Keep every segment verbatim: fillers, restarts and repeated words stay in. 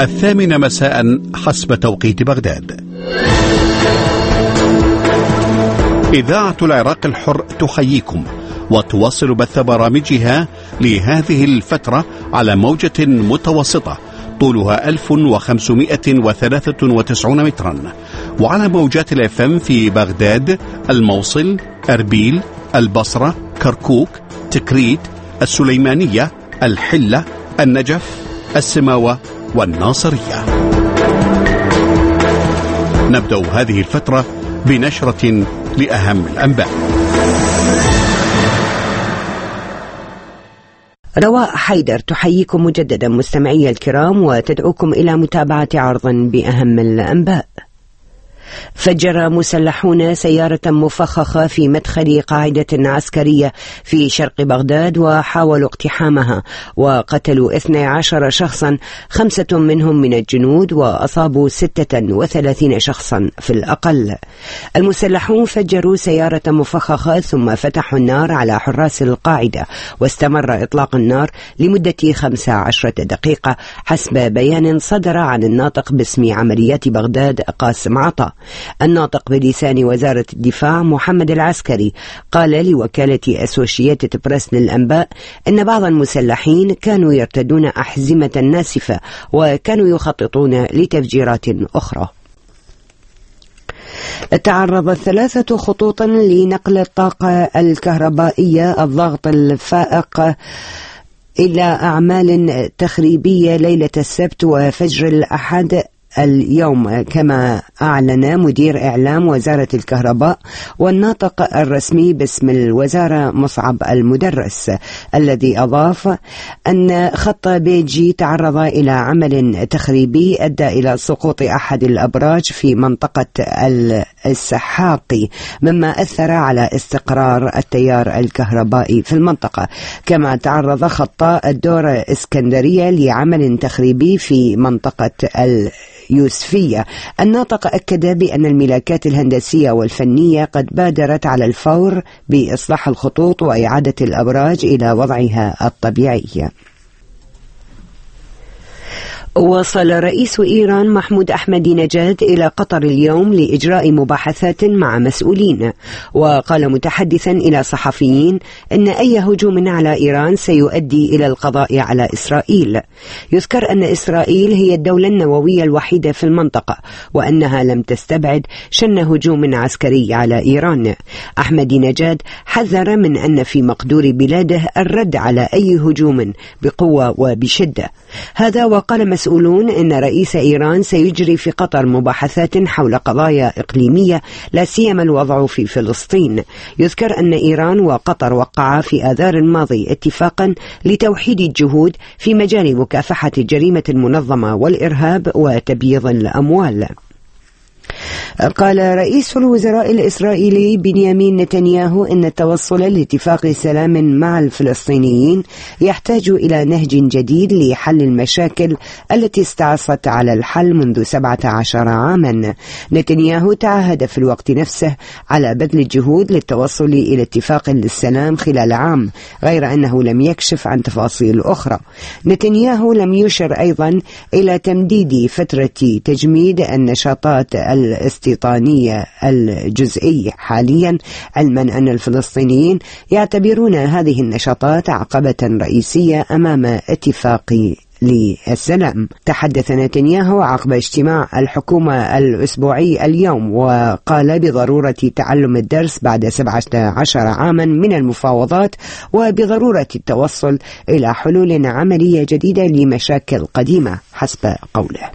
الثامنة مساء حسب توقيت بغداد. إذاعة العراق الحر تحييكم وتواصل بث برامجها لهذه الفترة على موجة متوسطة طولها ألف وخمسمائة وثلاثة وتسعين مترا، وعلى موجات الاف ام في بغداد، الموصل، أربيل، البصرة، كركوك، تكريت، السليمانية، الحلة، النجف، السماوة والناصرية. نبدأ هذه الفترة بنشرة لأهم الأنباء. رواء حيدر تحييكم مجددا مستمعي الكرام وتدعوكم إلى متابعة عرض بأهم الأنباء. فجر مسلحون سيارة مفخخة في مدخل قاعدة عسكرية في شرق بغداد وحاولوا اقتحامها، وقتلوا اثني عشر شخصا، خمسة منهم من الجنود، وأصابوا ستة وثلاثين شخصا في الأقل. المسلحون فجروا سيارة مفخخة ثم فتحوا النار على حراس القاعدة، واستمر إطلاق النار لمدة خمس عشرة دقيقة حسب بيان صدر عن الناطق باسم عمليات بغداد قاسم عطا. الناطق بلسان وزارة الدفاع محمد العسكري قال لوكالة أسوشيتد بريس للأنباء إن بعض المسلحين كانوا يرتدون أحزمة ناسفة وكانوا يخططون لتفجيرات أخرى. تعرضت ثلاثة خطوط لنقل الطاقة الكهربائية الضغط الفائق إلى أعمال تخريبية ليلة السبت وفجر الأحد اليوم، كما أعلن مدير إعلام وزارة الكهرباء والناطق الرسمي باسم الوزارة مصعب المدرس، الذي أضاف أن خط بيجي تعرض إلى عمل تخريبي أدى إلى سقوط أحد الأبراج في منطقة السحاقي، مما أثر على استقرار التيار الكهربائي في المنطقة. كما تعرض خط الدور اسكندرية لعمل تخريبي في منطقة ال يوسفية. الناطق أكد بأن الملاكات الهندسية والفنية قد بادرت على الفور بإصلاح الخطوط وإعادة الأبراج إلى وضعها الطبيعي. وصل رئيس إيران محمود أحمدي نجاد إلى قطر اليوم لإجراء مباحثات مع مسؤولين، وقال متحدثا إلى صحفيين إن أي هجوم على إيران سيؤدي إلى القضاء على إسرائيل. يذكر أن إسرائيل هي الدولة النووية الوحيدة في المنطقة، وأنها لم تستبعد شن هجوم عسكري على إيران. أحمدي نجاد حذر من أن في مقدور بلاده الرد على أي هجوم بقوة وبشدة. هذا وقال مسؤولون إن رئيس إيران سيجري في قطر مباحثات حول قضايا إقليمية، لا سيما الوضع في فلسطين. يذكر أن إيران وقطر وقعا في آذار الماضي اتفاقا لتوحيد الجهود في مجال مكافحة الجريمة المنظمة والإرهاب وتبييض الأموال. قال رئيس الوزراء الإسرائيلي بنيامين نتنياهو إن التوصل لاتفاق سلام مع الفلسطينيين يحتاج إلى نهج جديد لحل المشاكل التي استعصت على الحل منذ سبعة عشر عاما. نتنياهو تعهد في الوقت نفسه على بذل الجهود للتوصل إلى اتفاق للسلام خلال عام، غير أنه لم يكشف عن تفاصيل أخرى. نتنياهو لم يشر أيضا إلى تمديد فترة تجميد النشاطات الاستيطانية الجزئية حاليا، علما أن الفلسطينيين يعتبرون هذه النشاطات عقبة رئيسية أمام اتفاق للسلام. تحدث نتنياهو عقب اجتماع الحكومة الأسبوعي اليوم، وقال بضرورة تعلم الدرس بعد سبعة عشر عاما من المفاوضات، وبضرورة التوصل إلى حلول عملية جديدة لمشاكل قديمة حسب قوله.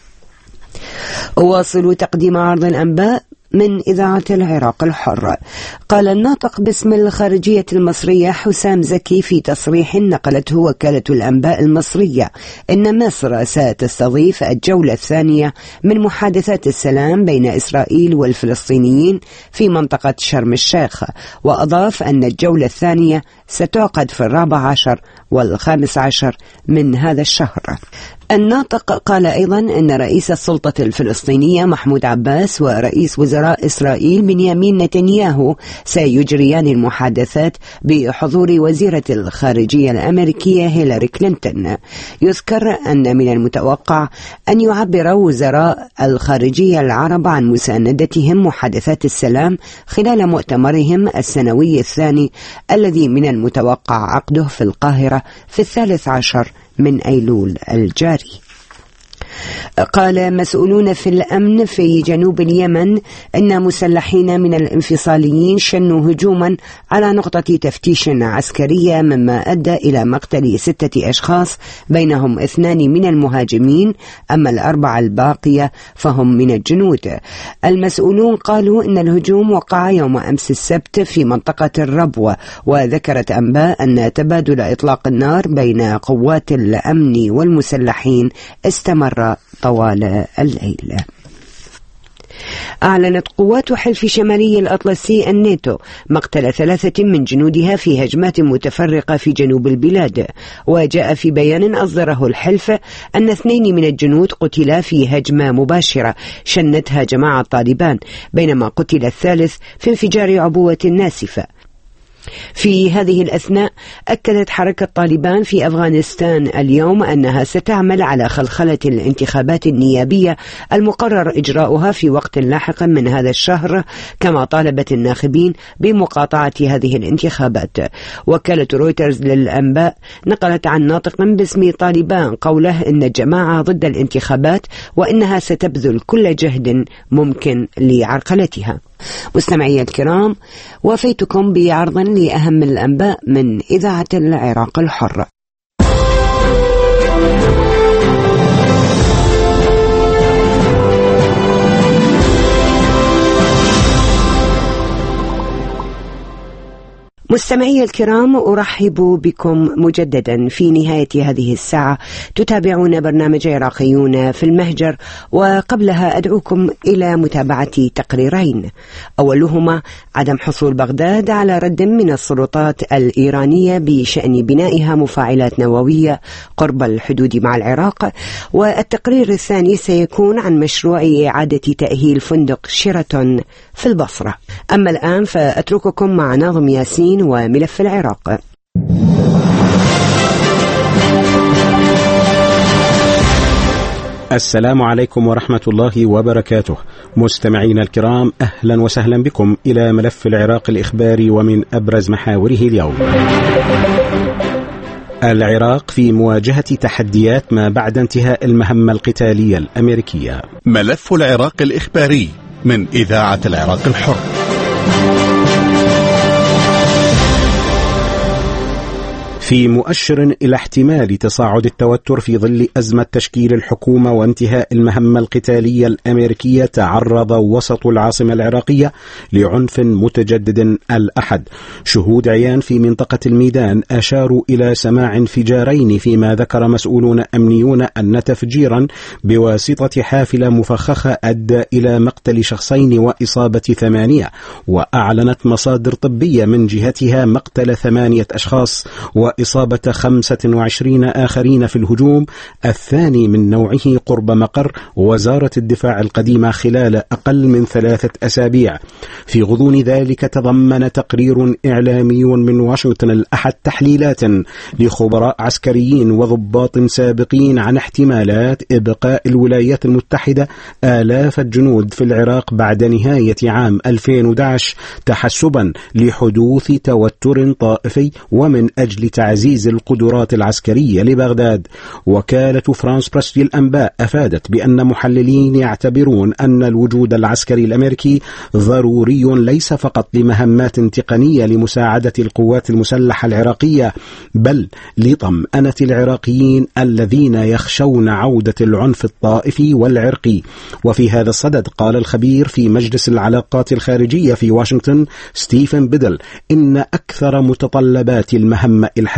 واصلوا تقديم عرض الأنباء من إذاعة العراق الحر. قال الناطق باسم الخارجية المصرية حسام زكي في تصريح نقلته وكالة الأنباء المصرية إن مصر ستستضيف الجولة الثانية من محادثات السلام بين إسرائيل والفلسطينيين في منطقة شرم الشيخ، وأضاف أن الجولة الثانية ستعقد في الرابع عشر والخامس عشر من هذا الشهر. الناطق قال أيضا أن رئيس السلطة الفلسطينية محمود عباس ورئيس وزارة وزراء إسرائيل بنيامين نتنياهو سيجريان المحادثات بحضور وزيرة الخارجية الأمريكية هيلاري كلينتون. يذكر أن من المتوقع أن يعبر وزراء الخارجية العرب عن مساندتهم محادثات السلام خلال مؤتمرهم السنوي الثاني الذي من المتوقع عقده في القاهرة في الثالث عشر من أيلول الجاري. قال مسؤولون في الأمن في جنوب اليمن أن مسلحين من الانفصاليين شنوا هجوما على نقطة تفتيش عسكرية مما أدى إلى مقتل ستة أشخاص بينهم اثنان من المهاجمين، أما الأربعة الباقية فهم من الجنود. المسؤولون قالوا أن الهجوم وقع يوم أمس السبت في منطقة الربوة، وذكرت أنباء أن تبادل إطلاق النار بين قوات الأمن والمسلحين استمر طوال الليل. أعلنت قوات حلف شمالي الأطلسي الناتو مقتل ثلاثة من جنودها في هجمات متفرقة في جنوب البلاد، وجاء في بيان أصدره الحلف أن اثنين من الجنود قتلا في هجمة مباشرة شنتها جماعة طالبان، بينما قتل الثالث في انفجار عبوة ناسفة. في هذه الأثناء أكدت حركة طالبان في أفغانستان اليوم أنها ستعمل على خلخلة الانتخابات النيابية المقرر إجراؤها في وقت لاحق من هذا الشهر، كما طالبت الناخبين بمقاطعة هذه الانتخابات. وكالة رويترز للأنباء نقلت عن ناطق باسم طالبان قوله إن الجماعة ضد الانتخابات وإنها ستبذل كل جهد ممكن لعرقلتها. مستمعي الكرام، وفيتكم بعرض لأهم الأنباء من إذاعة العراق الحر. مستمعي الكرام، أرحب بكم مجددا في نهاية هذه الساعة. تتابعون برنامج عراقيون في المهجر، وقبلها أدعوكم إلى متابعة تقريرين. أولهما عدم حصول بغداد على رد من السلطات الإيرانية بشأن بنائها مفاعلات نووية قرب الحدود مع العراق، والتقرير الثاني سيكون عن مشروع إعادة تأهيل فندق شيراتون في البصرة. أما الآن فأترككم مع ناظم ياسين وملف العراق. السلام عليكم ورحمة الله وبركاته. مستمعينا الكرام، أهلا وسهلا بكم إلى ملف العراق الإخباري ومن أبرز محاوره اليوم. العراق في مواجهة تحديات ما بعد انتهاء المهمة القتالية الأمريكية. ملف العراق الإخباري من إذاعة العراق الحر. في مؤشر إلى احتمال تصاعد التوتر في ظل أزمة تشكيل الحكومة وانتهاء المهمة القتالية الأمريكية، تعرض وسط العاصمة العراقية لعنف متجدد الأحد. شهود عيان في منطقة الميدان أشاروا إلى سماع انفجارين، فيما ذكر مسؤولون أمنيون أن تفجيرا بواسطة حافلة مفخخة أدى إلى مقتل شخصين وإصابة ثمانية. وأعلنت مصادر طبية من جهتها مقتل ثمانية أشخاص و إصابة خمسة وعشرين آخرين في الهجوم الثاني من نوعه قرب مقر وزارة الدفاع القديمة خلال أقل من ثلاثة أسابيع. في غضون ذلك تضمن تقرير إعلامي من واشنطن الأحد تحليلات لخبراء عسكريين وضباط سابقين عن احتمالات إبقاء الولايات المتحدة آلاف الجنود في العراق بعد نهاية عام ألفين وأحد عشر، تحسبا لحدوث توتر طائفي ومن أجل تعزيز القدرات العسكرية لبغداد. وكالة فرانس بريس للأنباء أفادت بأن محللين يعتبرون أن الوجود العسكري الأمريكي ضروري ليس فقط لمهمات تقنية لمساعدة القوات المسلحة العراقية، بل لطمأنة العراقيين الذين يخشون عودة العنف الطائفي والعرقي. وفي هذا الصدد قال الخبير في مجلس العلاقات الخارجية في واشنطن ستيفن بيدل إن أكثر متطلبات المهمة الحالية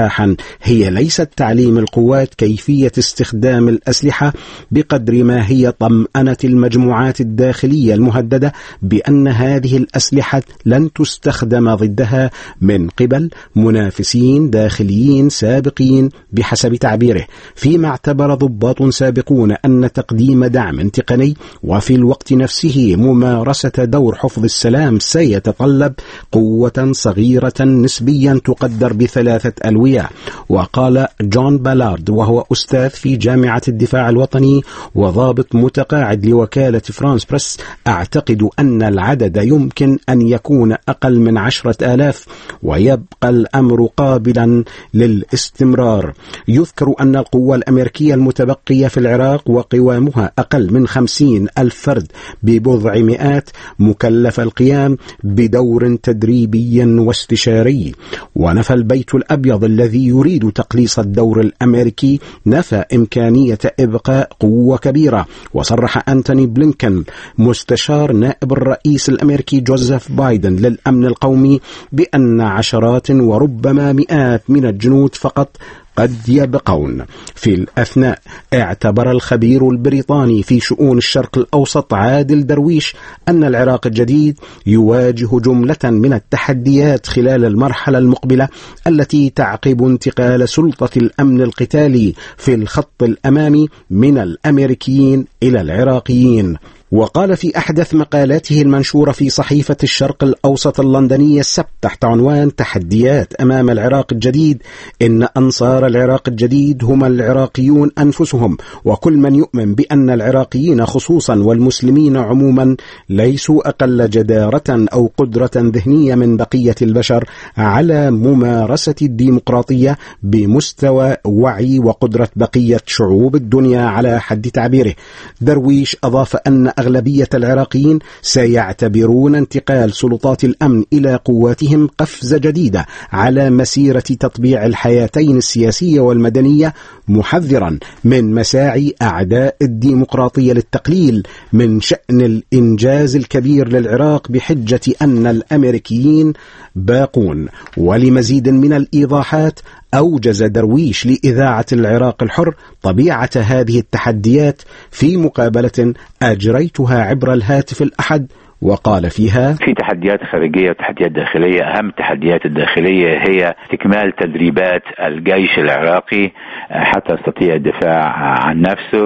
صحاحا هي ليست تعليم القوات كيفية استخدام الأسلحة بقدر ما هي طمأنة المجموعات الداخلية المهددة بأن هذه الأسلحة لن تستخدم ضدها من قبل منافسين داخليين سابقين بحسب تعبيره، فيما اعتبر ضباط سابقون أن تقديم دعم تقني وفي الوقت نفسه ممارسة دور حفظ السلام سيتطلب قوة صغيرة نسبيا تقدر بثلاثة ألوية. وقال جون بالارد وهو أستاذ في جامعة الدفاع الوطني وضابط متقاعد لوكالة فرانس بريس: أعتقد أن العدد يمكن أن يكون أقل من عشرة آلاف ويبقى الأمر قابلا للاستمرار. يذكر أن القوة الأمريكية المتبقية في العراق وقوامها أقل من خمسين ألف فرد ببضع مئات مكلف القيام بدور تدريبي واستشاري. ونفى البيت الأبيض الذي يريد تقليص الدور الأمريكي نفى إمكانية إبقاء قوة كبيرة. وصرح أنتوني بلينكن مستشار نائب الرئيس الأمريكي جوزيف بايدن للأمن القومي بأن عشرات وربما مئات من الجنود فقط قد يبقون. في الأثناء اعتبر الخبير البريطاني في شؤون الشرق الأوسط عادل درويش أن العراق الجديد يواجه جملة من التحديات خلال المرحلة المقبلة التي تعقب انتقال سلطة الأمن القتالي في الخط الأمامي من الأمريكيين إلى العراقيين. وقال في أحدث مقالاته المنشورة في صحيفة الشرق الأوسط اللندنية السبت تحت عنوان تحديات أمام العراق الجديد: إن أنصار العراق الجديد هم العراقيون أنفسهم، وكل من يؤمن بأن العراقيين خصوصا والمسلمين عموما ليسوا أقل جدارة أو قدرة ذهنية من بقية البشر على ممارسة الديمقراطية بمستوى وعي وقدرة بقية شعوب الدنيا على حد تعبيره. درويش أضاف أن أغلبية العراقيين سيعتبرون انتقال سلطات الأمن إلى قواتهم قفزة جديدة على مسيرة تطبيع الحياتين السياسية والمدنية، محذرا من مساعي أعداء الديمقراطية للتقليل من شأن الإنجاز الكبير للعراق بحجة أن الأمريكيين باقون. ولمزيد من الإيضاحات أوجز درويش لإذاعة العراق الحر طبيعة هذه التحديات في مقابلة أجريتها عبر الهاتف الأحد، وقال فيها: في تحديات خارجية وتحديات داخلية. أهم التحديات الداخلية هي استكمال تدريبات الجيش العراقي حتى يستطيع الدفاع عن نفسه،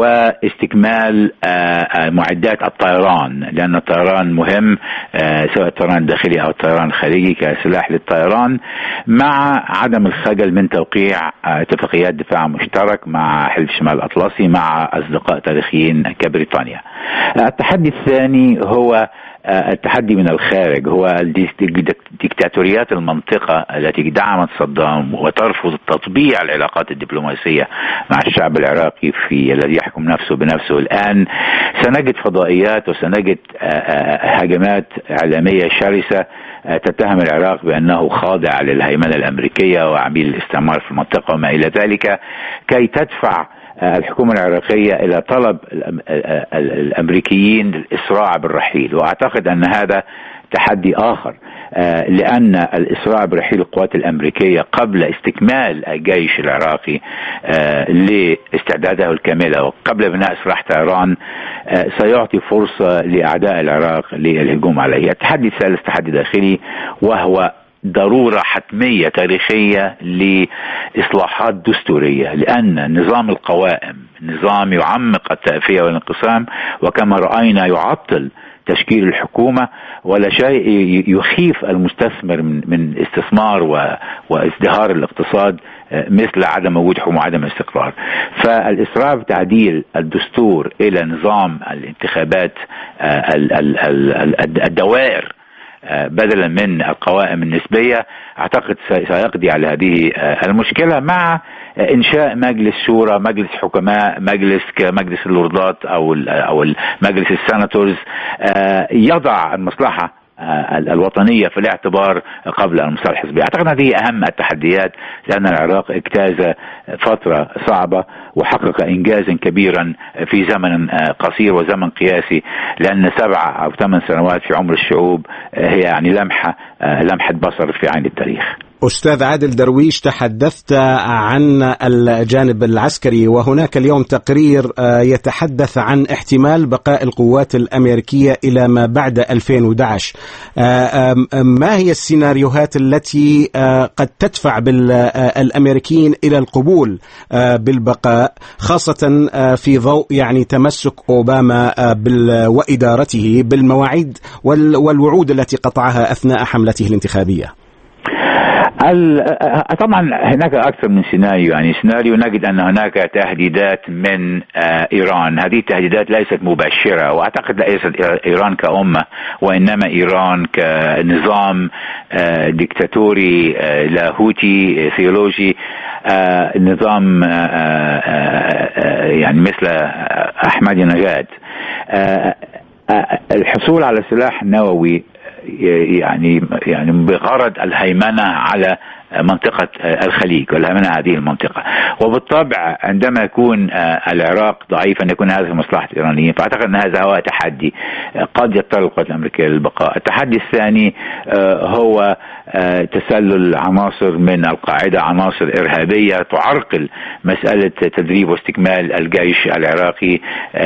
واستكمال معدات الطيران، لأن الطيران مهم سواء الطيران الداخلي أو الطيران الخارجي كسلاح للطيران، مع عدم الخجل من توقيع اتفاقيات دفاع مشترك مع حلف شمال الأطلسي مع أصدقاء تاريخيين كبريطانيا. التحدي الثاني هو التحدي من الخارج، هو ديكتاتوريات المنطقة التي دعمت صدام وترفض تطبيع العلاقات الدبلوماسية مع الشعب العراقي في الذي يحكم نفسه بنفسه. الآن سنجد فضائيات وسنجد هجمات إعلامية شرسة تتهم العراق بأنه خاضع للهيمنة الأمريكية وعميل الاستعمار في المنطقة وما إلى ذلك، كي تدفع الحكومة العراقية إلى طلب الأمريكيين للإسراع بالرحيل. وأعتقد أن هذا تحدي آخر، لأن الإسراع برحيل القوات الأمريكية قبل استكمال الجيش العراقي لاستعداده الكاملة وقبل بناء سلاح طيران سيعطي فرصة لأعداء العراق للهجوم عليه. التحدي الثالث تحدي داخلي، وهو ضرورة حتمية تاريخية لإصلاحات دستورية، لأن نظام القوائم نظام يعمق التأفية والانقسام، وكما رأينا يعطل تشكيل الحكومة، ولا شيء يخيف المستثمر من استثمار وازدهار الاقتصاد مثل عدم وجود حكومة وعدم استقرار. فالإسراع بتعديل الدستور إلى نظام الانتخابات الدوائر بدلا من القوائم النسبية أعتقد سيقضي على هذه المشكلة، مع إنشاء مجلس شورى، مجلس حكماء، مجلس كمجلس اللوردات أو أو مجلس السناتورز يضع المصلحة الوطنية في الاعتبار قبل المصالح الحزبية. أعتقد هذه أهم التحديات، لأن العراق اجتاز فترة صعبة وحقق إنجازا كبيرا في زمن قصير وزمن قياسي، لأن سبع أو ثمان سنوات في عمر الشعوب هي يعني لمحة لمحة بصر في عين التاريخ. أستاذ عادل درويش، تحدثت عن الجانب العسكري، وهناك اليوم تقرير يتحدث عن احتمال بقاء القوات الأمريكية إلى ما بعد ألفين وأحد عشر. ما هي السيناريوهات التي قد تدفع بالأمريكيين إلى القبول بالبقاء، خاصة في ضوء يعني تمسك أوباما وإدارته بالمواعيد والوعود التي قطعها أثناء حملته الانتخابية؟ طبعا هناك أكثر من سيناريو. يعني سيناريو نجد أن هناك تهديدات من إيران. هذه التهديدات ليست مباشرة، وأعتقد ليست إيران كأمة، وإنما إيران كنظام ديكتاتوري لاهوتي ثيولوجي، نظام يعني مثل أحمدي نژاد. الحصول على سلاح نووي يعني يعني بغرض الهيمنة على منطقة الخليج والهيمنة هذه المنطقة، وبالطبع عندما يكون العراق ضعيفا يكون هذا في مصلحة الإيرانيين. فأعتقد أن هذا هو تحدي قد يضطر القوات الأمريكية للبقاء. التحدي الثاني هو تسلل عناصر من القاعدة، عناصر إرهابية تعرقل مسألة تدريب واستكمال الجيش العراقي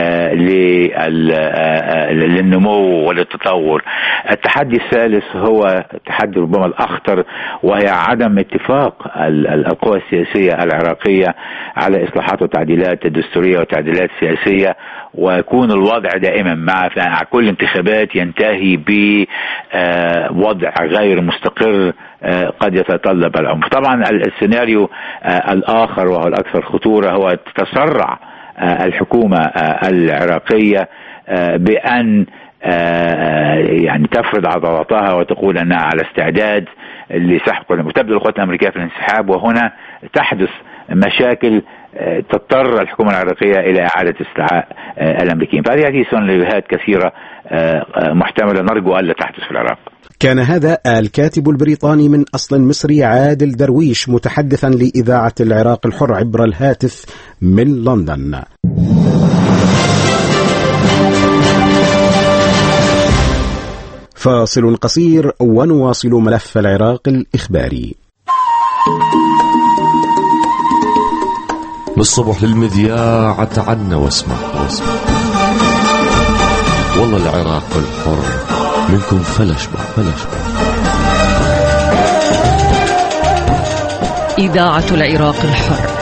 للنمو وللتطور. التحدي الثالث هو تحدي ربما الأخطر، وهي عدم اتفاق القوى السياسية العراقية على إصلاحات وتعديلات دستورية وتعديلات سياسية، ويكون الوضع دائما مع كل انتخابات ينتهي بوضع غير مستقر قد يتطلب العنف. طبعا السيناريو الآخر وهو الأكثر خطورة هو تسرع الحكومة العراقية بأن يعني تفرض عضلاتها وتقول أنها على استعداد لسحب وتبدأ القوات الأمريكية في الانسحاب، وهنا تحدث مشاكل تضطر الحكومة العراقية إلى إعادة استدعاء الأمريكيين. فهذه سيناريوهات كثيرة محتملة نرجو ألا تحدث في العراق. كان هذا الكاتب البريطاني من أصل مصري عادل درويش متحدثا لإذاعة العراق الحر عبر الهاتف من لندن. فاصل قصير ونواصل ملف العراق الإخباري. بالصبح للمذياع تعنا واسمع واسمع والله العراق الحر منكم فلشبع فلشبع. إذاعة العراق الحر.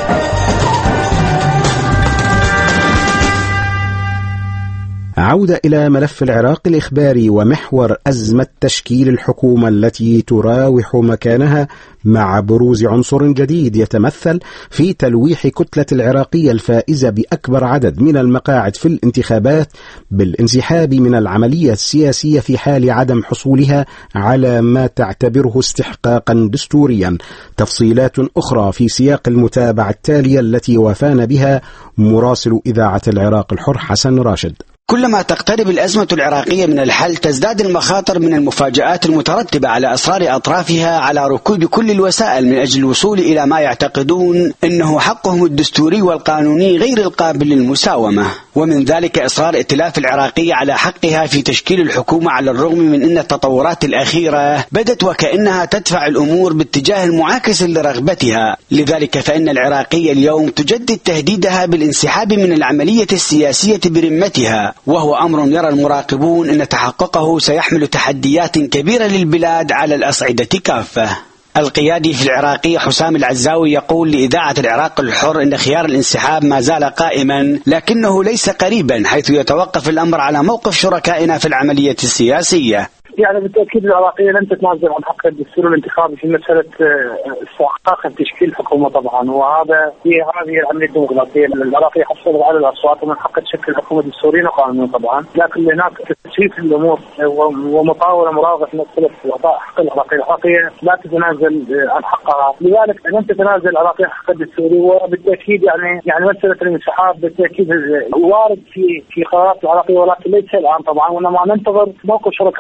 عودة إلى ملف العراق الإخباري ومحور أزمة تشكيل الحكومة التي تراوح مكانها مع بروز عنصر جديد يتمثل في تلويح كتلة العراقية الفائزة بأكبر عدد من المقاعد في الانتخابات بالانسحاب من العملية السياسية في حال عدم حصولها على ما تعتبره استحقاقا دستوريا. تفصيلات أخرى في سياق المتابعة التالية التي وافانا بها مراسل إذاعة العراق الحر حسن راشد. كلما تقترب الأزمة العراقية من الحل تزداد المخاطر من المفاجآت المترتبة على إصرار أطرافها على ركوب كل الوسائل من أجل الوصول إلى ما يعتقدون أنه حقهم الدستوري والقانوني غير القابل للمساومة، ومن ذلك إصرار ائتلاف العراقية على حقها في تشكيل الحكومة على الرغم من أن التطورات الأخيرة بدت وكأنها تدفع الأمور باتجاه المعاكس لرغبتها. لذلك فإن العراقية اليوم تجدد تهديدها بالانسحاب من العملية السياسية برمتها، وهو أمر يرى المراقبون أن تحققه سيحمل تحديات كبيرة للبلاد على الأصعدة كافة. القيادي في العراقية حسام العزاوي يقول لإذاعة العراق الحر أن خيار الانسحاب ما زال قائما لكنه ليس قريبا، حيث يتوقف الأمر على موقف شركائنا في العملية السياسية. يعني بالتأكيد العراقية لن تتنازل عن حق الدستور الانتخابي في مسألة استحقاق تشكيل حكومة طبعا، وهذا في هذه العملية الديمقراطية. العراقية حصلت على الأصوات ومن حق تشكل حكومة دستورية وقانونية طبعا، لكن هناك تسويف الأمور ومطاولة مراغة في مسألة إعطاء حق العراقية. العراقية لا تتنازل عن حقها، لذلك لن تتنازل العراقية عن حق الدستوري، وبالتأكيد يعني يعني مسألة الانسحاب بالتأكيد وارد في في قرارات العراقية، ولكن ليس الآن طبعا، وإنما ننتظر موقف شركائنا في مسألة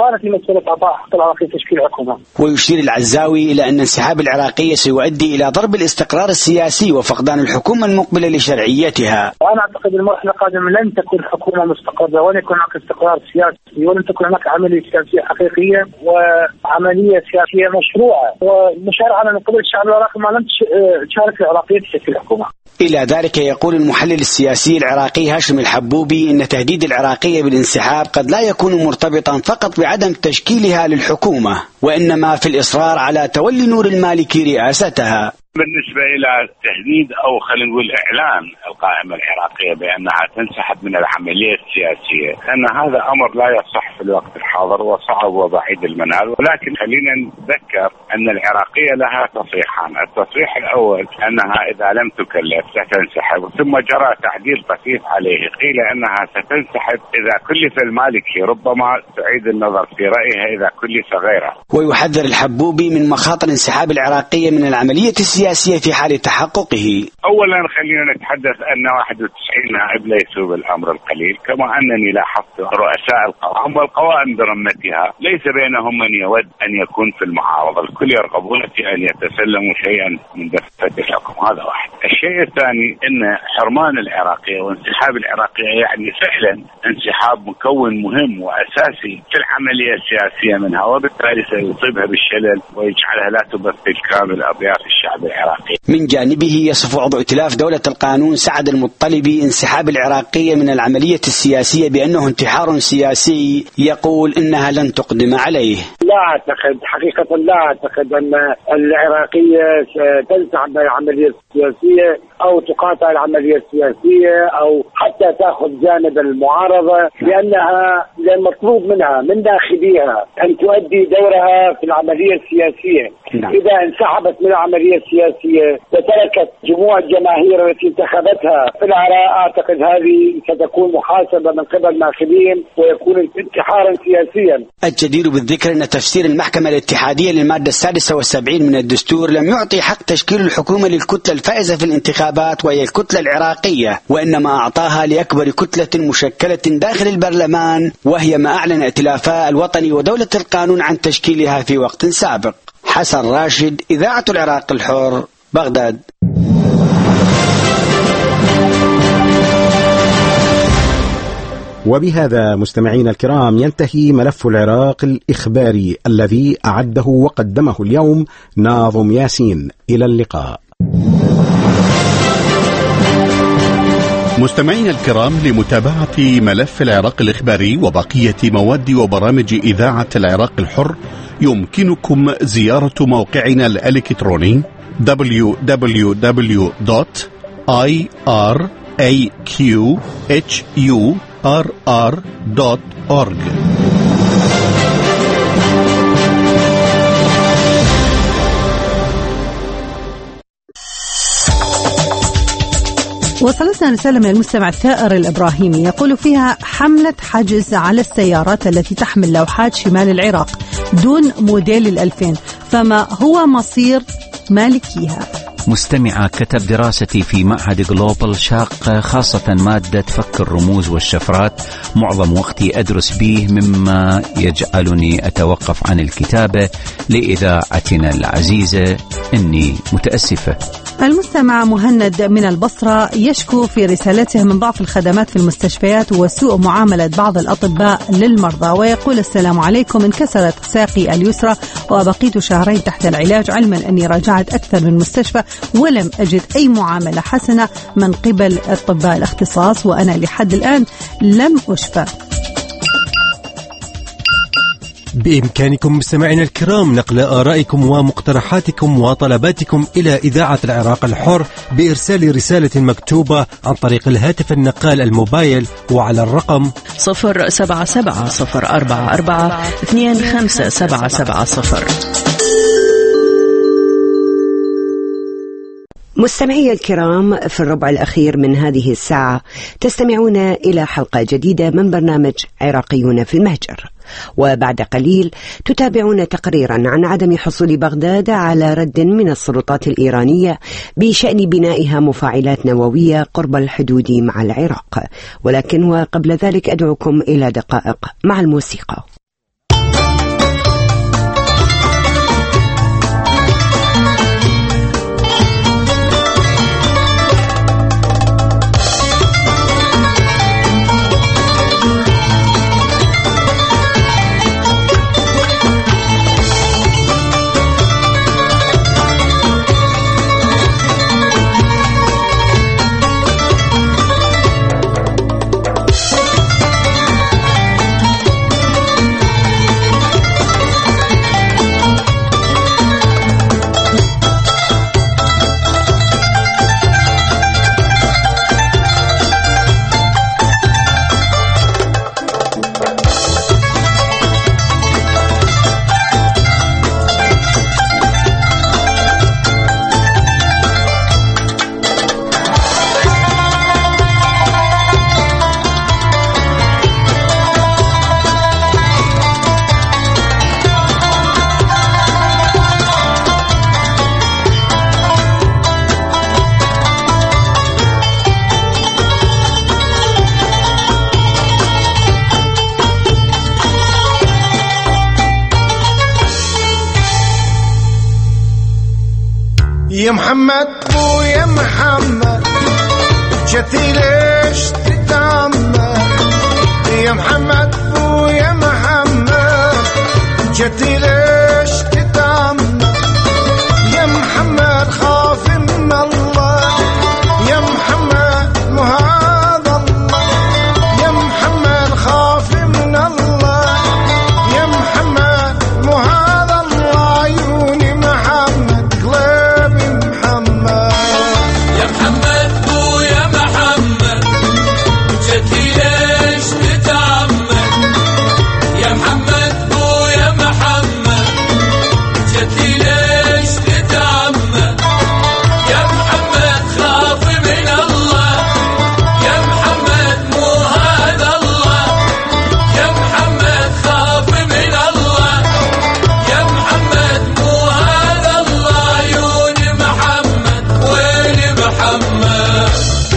مسألة إعطاء حق العراقيين تشكيل حكومة. ويشير العزاوي إلى أن انسحاب العراقية سيؤدي إلى ضرب الاستقرار السياسي وفقدان الحكومة المقبلة لشرعيتها. وأنا أعتقد المرحلة القادمة لن تكون حكومة مستقرة، ولن يكون هناك استقرار سياسي، ولن تكون هناك عملية سياسية حقيقية وعملية سياسية مشروعة ومشارعة من قبل الشعب العراقي ما لم تشارك العراقيين في تشكيل الحكومة. إلى ذلك يقول المحلل السياسي العراقي هاشم الحبوبي إن تهديد العراقية بالانسحاب قد لا يكون مرتبطا فقط بعدم تشكيلها للحكومة، وإنما في الإصرار على تولي نور المالكي رئاستها. بالنسبة إلى تهديد أو خلينا نقول إعلان القائمة العراقية بأنها تنسحب من العملية السياسية، أن هذا أمر لا يصح في الوقت الحاضر وصعب وبعيد المنال. ولكن خلينا نتذكر أن العراقية لها تصريحان. التصريح الأول أنها إذا لم تكلف ستنسحب، ثم جرى تعديل طفيف عليه قيل أنها ستنسحب إذا كلف المالكي، ربما تعيد النظر في رأيها إذا كلف غيره. ويحذر الحبوبي من مخاطر انسحاب العراقية من العملية السياسية في حال تحققه. أولا خلينا نتحدث أن واحد وتسعين نائب ليسوا بالأمر القليل، كما أنني لاحظت رؤساء القوائم والقوائم برمتها ليس بينهم من يود أن يكون في المعارضة، الكل يرغبون في أن يتسلموا شيئا من دفة الحكم. هذا واحد. الشيء الثاني أن حرمان العراقية وانسحاب العراقية يعني فعلا انسحاب مكون مهم وأساسي في العملية السياسية منها، وبالتالي سيصيبها بالشلل ويجعلها لا تمثل كامل أضياف الشعب العراقي. من جانبه يصف عضو ائتلاف دولة القانون سعد المطلبي انسحاب العراقية من العملية السياسية بأنه انتحار سياسي، يقول إنها لن تقدم عليه. لا أعتقد حقيقة لا أعتقد أن العراقية تنسحب من العملية السياسية أو تقاطع العملية السياسية أو حتى تأخذ جانب المعارضة، لأنها المطلوب منها من داخليها أن تؤدي دورها في العملية السياسية. نعم. إذا انسحبت من العملية السياسية وتركت جموع الجماهير التي انتخبتها في العراق، أعتقد هذه ستكون محاسبة من قبل الناخبين ويكون انتحارا سياسيا. الجدير بالذكر أن تفسير المحكمة الاتحادية للمادة السادسة والسبعين من الدستور لم يعطي حق تشكيل الحكومة للكتلة الفائزة في الانتخابات وهي الكتلة العراقية، وإنما أعطاها لأكبر كتلة مشكلة داخل البرلمان، وهي ما أعلن ائتلافها الوطني ودولة القانون عن تشكيلها في وقت سابق. حسن راشد، إذاعة العراق الحر، بغداد. وبهذا مستمعينا الكرام ينتهي ملف العراق الإخباري الذي أعده وقدمه اليوم ناظم ياسين. إلى اللقاء. مستمعينا الكرام، لمتابعة ملف العراق الإخباري وبقية مواد وبرامج إذاعة العراق الحر يمكنكم زيارة موقعنا الإلكتروني دبليو دبليو دبليو دوت آي آر إيه كيو إتش يو آر آر دوت أورج. وصلتنا رسالة من المستمع الثائر الإبراهيمي يقول فيها: حملة حجز على السيارات التي تحمل لوحات شمال العراق دون موديل الألفين، فما هو مصير مالكيها؟ مستمعة: كتب دراستي في معهد جلوبال شاقة، خاصة مادة فك الرموز والشفرات، معظم وقتي أدرس به مما يجعلني أتوقف عن الكتابة لإذاعتنا العزيزة، إني متأسفة. المستمع مهند من البصرة يشكو في رسالته من ضعف الخدمات في المستشفيات وسوء معاملة بعض الأطباء للمرضى، ويقول: السلام عليكم، انكسرت ساقي اليسرى وبقيت شهرين تحت العلاج، علما أني راجعت أكثر من مستشفى ولم أجد أي معاملة حسنة من قبل أطباء الاختصاص، وأنا لحد الآن لم أشفى. بإمكانكم مستمعينا الكرام نقل آرائكم ومقترحاتكم وطلباتكم إلى إذاعة العراق الحر بإرسال رسالة مكتوبة عن طريق الهاتف النقال الموبايل وعلى الرقم صفر سبعة سبعة صفر أربعة أربعة اثنين خمسة سبعة سبعة صفر. مستمعي الكرام، في الربع الأخير من هذه الساعة تستمعون إلى حلقة جديدة من برنامج عراقيون في المهجر، وبعد قليل تتابعون تقريرا عن عدم حصول بغداد على رد من السلطات الإيرانية بشأن بنائها مفاعلات نووية قرب الحدود مع العراق. ولكن وقبل ذلك أدعوكم إلى دقائق مع الموسيقى. يا محمد بو يا محمد جتي ليش تتأمل يا محمد بو يا محمد جتي ليش تتأمل يا محمد خاف من الله يا محمد مهاد الله يا محمد خاف من الله يا محمد مهاد الله عيوني محمد قلبي محمد يا محمد بو يا محمد جتي ليش تتأمل يا محمد بو يا محمد جتي ليش تتأمل يا محمد خاف من الله يا محمد مو هذا الله يا محمد خاف من الله يا محمد مو هذا الله عيوني محمد ويلي محمد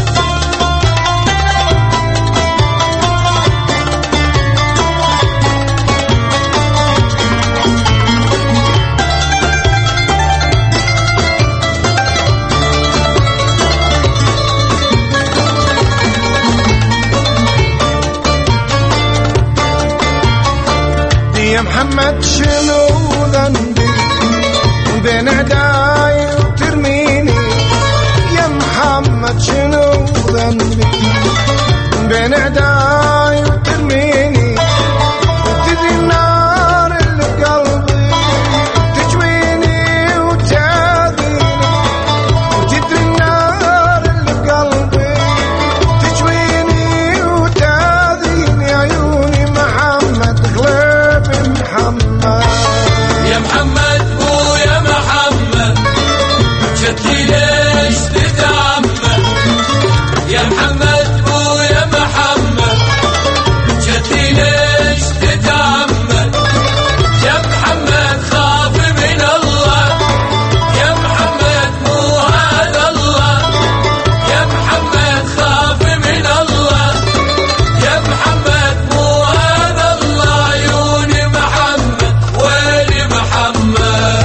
يا محمد شنو ذنبي بين ايداي وترميني يا محمد شنو ذنبي بين ايداي وترميني وتدري النار اللي بقلبي تجويني وتاذيني وتدري النار اللي بقلبي تجويني وتاذيني عيوني محمد قلبي محمد يا محمد بو يا محمد جتي ليش تتأمل يا محمد بو يا محمد جتي ليش تتأمل يا محمد خاف من الله يا محمد مو هذا الله يا محمد خاف من الله يا محمد مو هذا الله عيوني محمد ويلي محمد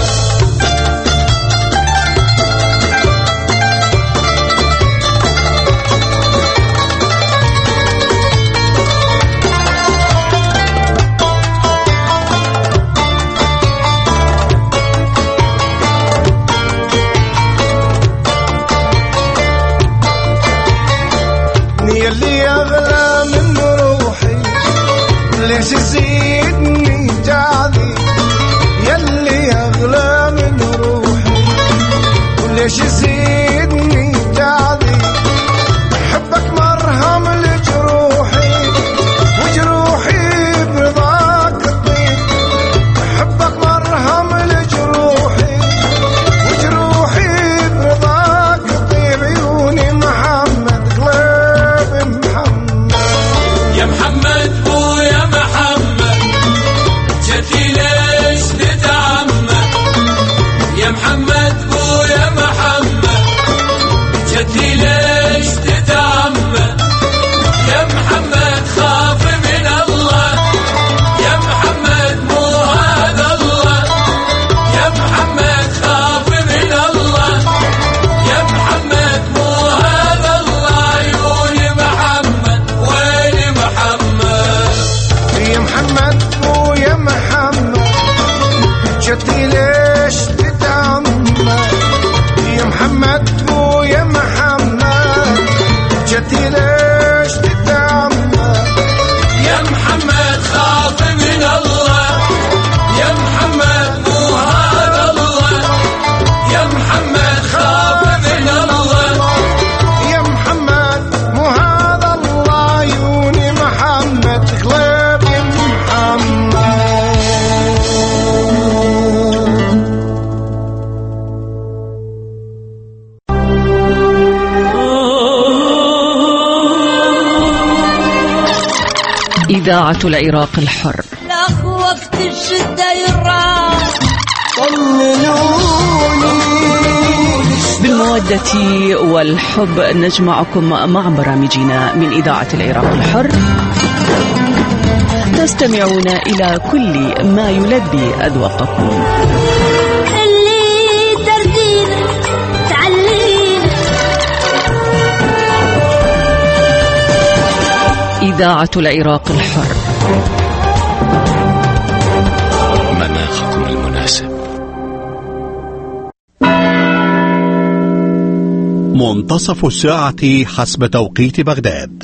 يلي أغلى من روحي ليش يزيدني تعذيب يلي أغلى من روحي وليش يزيدني تعذيب حبك مرهم لجروحي وجروحي برضاك تطيب حبك مرهم لجروحي وجروحي برضاك تطيب عيوني محمد قلبي محمد يا محمد بو يا محمد جتي ليش تتأمل يا محمد بو يا محمد جتي ليش تتأمل يا محمد خاف من الله يا محمد مو هذا الله يا محمد خاف من الله يا محمد مو هذا الله عيوني محمد ويلي محمد يا محمد بو يا محمد جتي ليش تتأمل يا محمد بو يا محمد جتي ليش تتأمل يا محمد خاف من الله يا محمد مو هذا الله يا محمد خاف من الله يا محمد مو هذا الله عيوني محمد قلبي محمد إذاعة العراق الحر. لاخ وقت الشدة يراس بالمودة والحب نجمعكم مع برامجنا من إذاعة العراق الحر. تستمعون إلى كل ما يلبي أذواقكم. اللي تردينا إذاعة العراق الحر. مناخكم المناسب. منتصف الساعة حسب توقيت بغداد.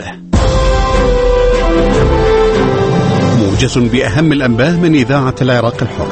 موجز بأهم الأنباء من إذاعة العراق الحر.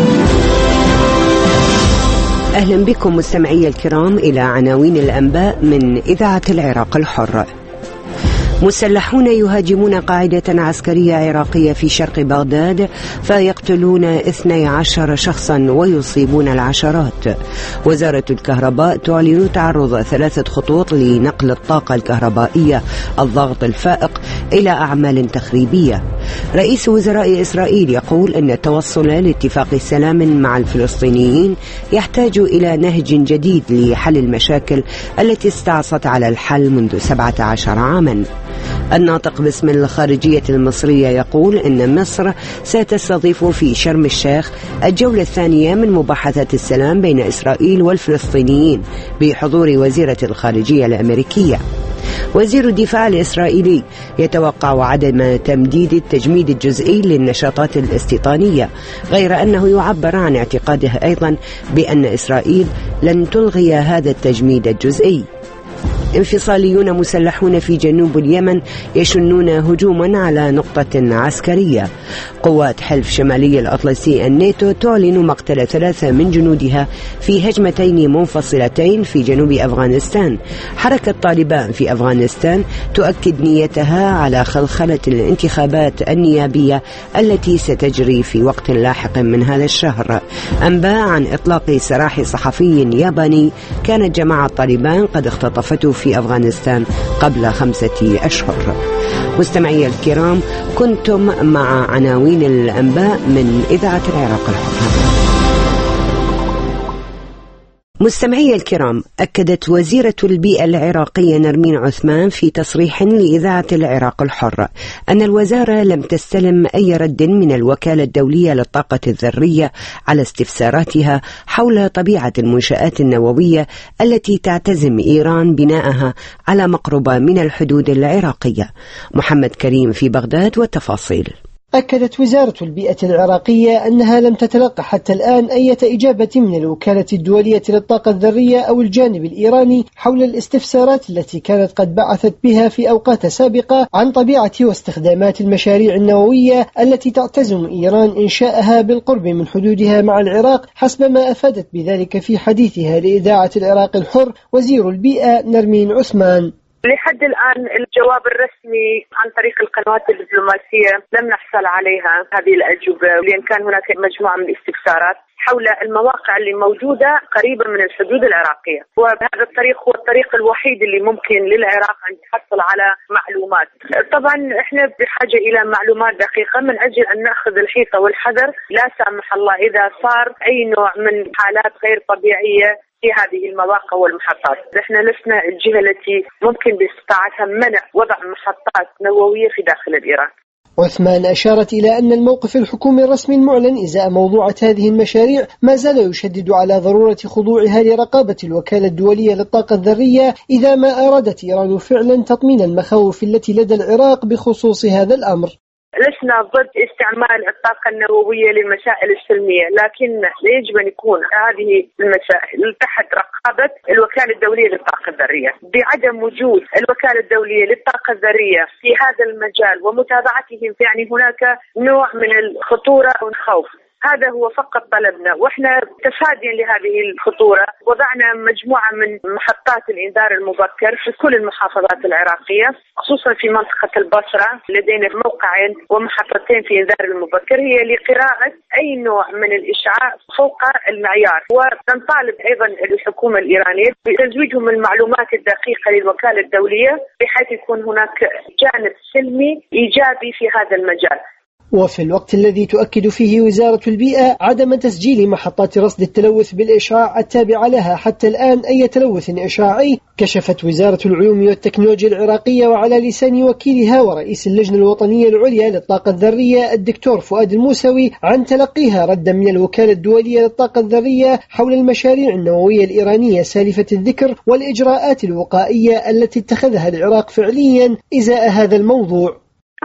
أهلا بكم مستمعي الكرام إلى عناوين الأنباء من إذاعة العراق الحر. مسلحون يهاجمون قاعدة عسكرية عراقية في شرق بغداد فيقتلون اثني عشر شخصا ويصيبون العشرات. وزارة الكهرباء تعلن تعرض ثلاثة خطوط لنقل الطاقة الكهربائية الضغط الفائق إلى أعمال تخريبية. رئيس وزراء إسرائيل يقول أن التوصل لاتفاق سلام مع الفلسطينيين يحتاج إلى نهج جديد لحل المشاكل التي استعصت على الحل منذ سبعة عشر عاما. الناطق باسم الخارجية المصرية يقول أن مصر ستستضيف في شرم الشيخ الجولة الثانية من مباحثات السلام بين إسرائيل والفلسطينيين بحضور وزيرة الخارجية الأمريكية. وزير الدفاع الإسرائيلي يتوقع عدم تمديد التجميد الجزئي للنشاطات الاستيطانية، غير أنه يعبر عن اعتقاده أيضا بأن إسرائيل لن تلغي هذا التجميد الجزئي. انفصاليون مسلحون في جنوب اليمن يشنون هجوما على نقطة عسكرية. قوات حلف شمالي الأطلسي الناتو تعلن مقتل ثلاثة من جنودها في هجمتين منفصلتين في جنوب أفغانستان. حركة طالبان في أفغانستان تؤكد نيتها على خلخلة الانتخابات النيابية التي ستجري في وقت لاحق من هذا الشهر. أنباء عن إطلاق سراح صحفي ياباني كانت جماعة طالبان قد اختطفته في أفغانستان قبل خمسة أشهر. مستمعي الكرام، كنتم مع عناوين الأنباء من إذاعة العراق الحر. مستمعي الكرام، أكدت وزيرة البيئة العراقية نرمين عثمان في تصريح لإذاعة العراق الحر أن الوزارة لم تستلم أي رد من الوكالة الدولية للطاقة الذرية على استفساراتها حول طبيعة المنشآت النووية التي تعتزم إيران بناءها على مقربة من الحدود العراقية. محمد كريم في بغداد والتفاصيل. أكدت وزارة البيئة العراقية أنها لم تتلقى حتى الآن أي إجابة من الوكالة الدولية للطاقة الذرية أو الجانب الإيراني حول الاستفسارات التي كانت قد بعثت بها في أوقات سابقة عن طبيعة واستخدامات المشاريع النووية التي تعتزم إيران إنشاءها بالقرب من حدودها مع العراق، حسب ما أفادت بذلك في حديثها لإذاعة العراق الحر وزير البيئة نرمين عثمان. لحد الآن الجواب الرسمي عن طريق القنوات الدبلوماسية لم نحصل عليها هذه الأجوبة، لأن كان هناك مجموعة من الاستفسارات حول المواقع اللي موجودة قريبة من الحدود العراقية، وبهذا الطريق هو الطريق الوحيد اللي ممكن للعراق أن تحصل على معلومات. طبعا احنا بحاجة إلى معلومات دقيقة من أجل أن نأخذ الحيطة والحذر لا سامح الله إذا صار أي نوع من حالات غير طبيعية في هذه المواقع والمحطات. احنا لسنا الجهة التي ممكن باستطاعتها منع وضع محطات نووية في داخل العراق. عثمان أشارت إلى أن الموقف الحكومي الرسمي المعلن إزاء موضوعة هذه المشاريع ما زال يشدد على ضرورة خضوعها لرقابة الوكالة الدولية للطاقة الذرية إذا ما أرادت إيران فعلا تطمين المخاوف التي لدى العراق بخصوص هذا الأمر. لسنا ضد استعمال الطاقة النووية للمسائل السلمية، لكن يجب أن يكون هذه المسائل تحت رقابة الوكالة الدولية للطاقة الذرية. بعدم وجود الوكالة الدولية للطاقة الذرية في هذا المجال ومتابعتهم يعني هناك نوع من الخطورة والخوف. هذا هو فقط طلبنا، واحنا تفاديا لهذه الخطورة وضعنا مجموعة من محطات الإنذار المبكر في كل المحافظات العراقية، خصوصا في منطقة البصرة لدينا موقعين ومحطتين في إنذار المبكر هي لقراءة أي نوع من الإشعاع فوق المعيار. ونطالب أيضا الحكومة الإيرانية بتزويجهم المعلومات الدقيقة للوكالة الدولية بحيث يكون هناك جانب سلمي إيجابي في هذا المجال. وفي الوقت الذي تؤكد فيه وزارة البيئة عدم تسجيل محطات رصد التلوث بالإشعاع التابعة لها حتى الآن أي تلوث إشعاعي، كشفت وزارة العلوم والتكنولوجيا العراقية وعلى لسان وكيلها ورئيس اللجنة الوطنية العليا للطاقة الذرية الدكتور فؤاد الموسوي عن تلقيها ردا من الوكالة الدولية للطاقة الذرية حول المشاريع النووية الإيرانية سالفة الذكر والإجراءات الوقائية التي اتخذها العراق فعليا إزاء هذا الموضوع.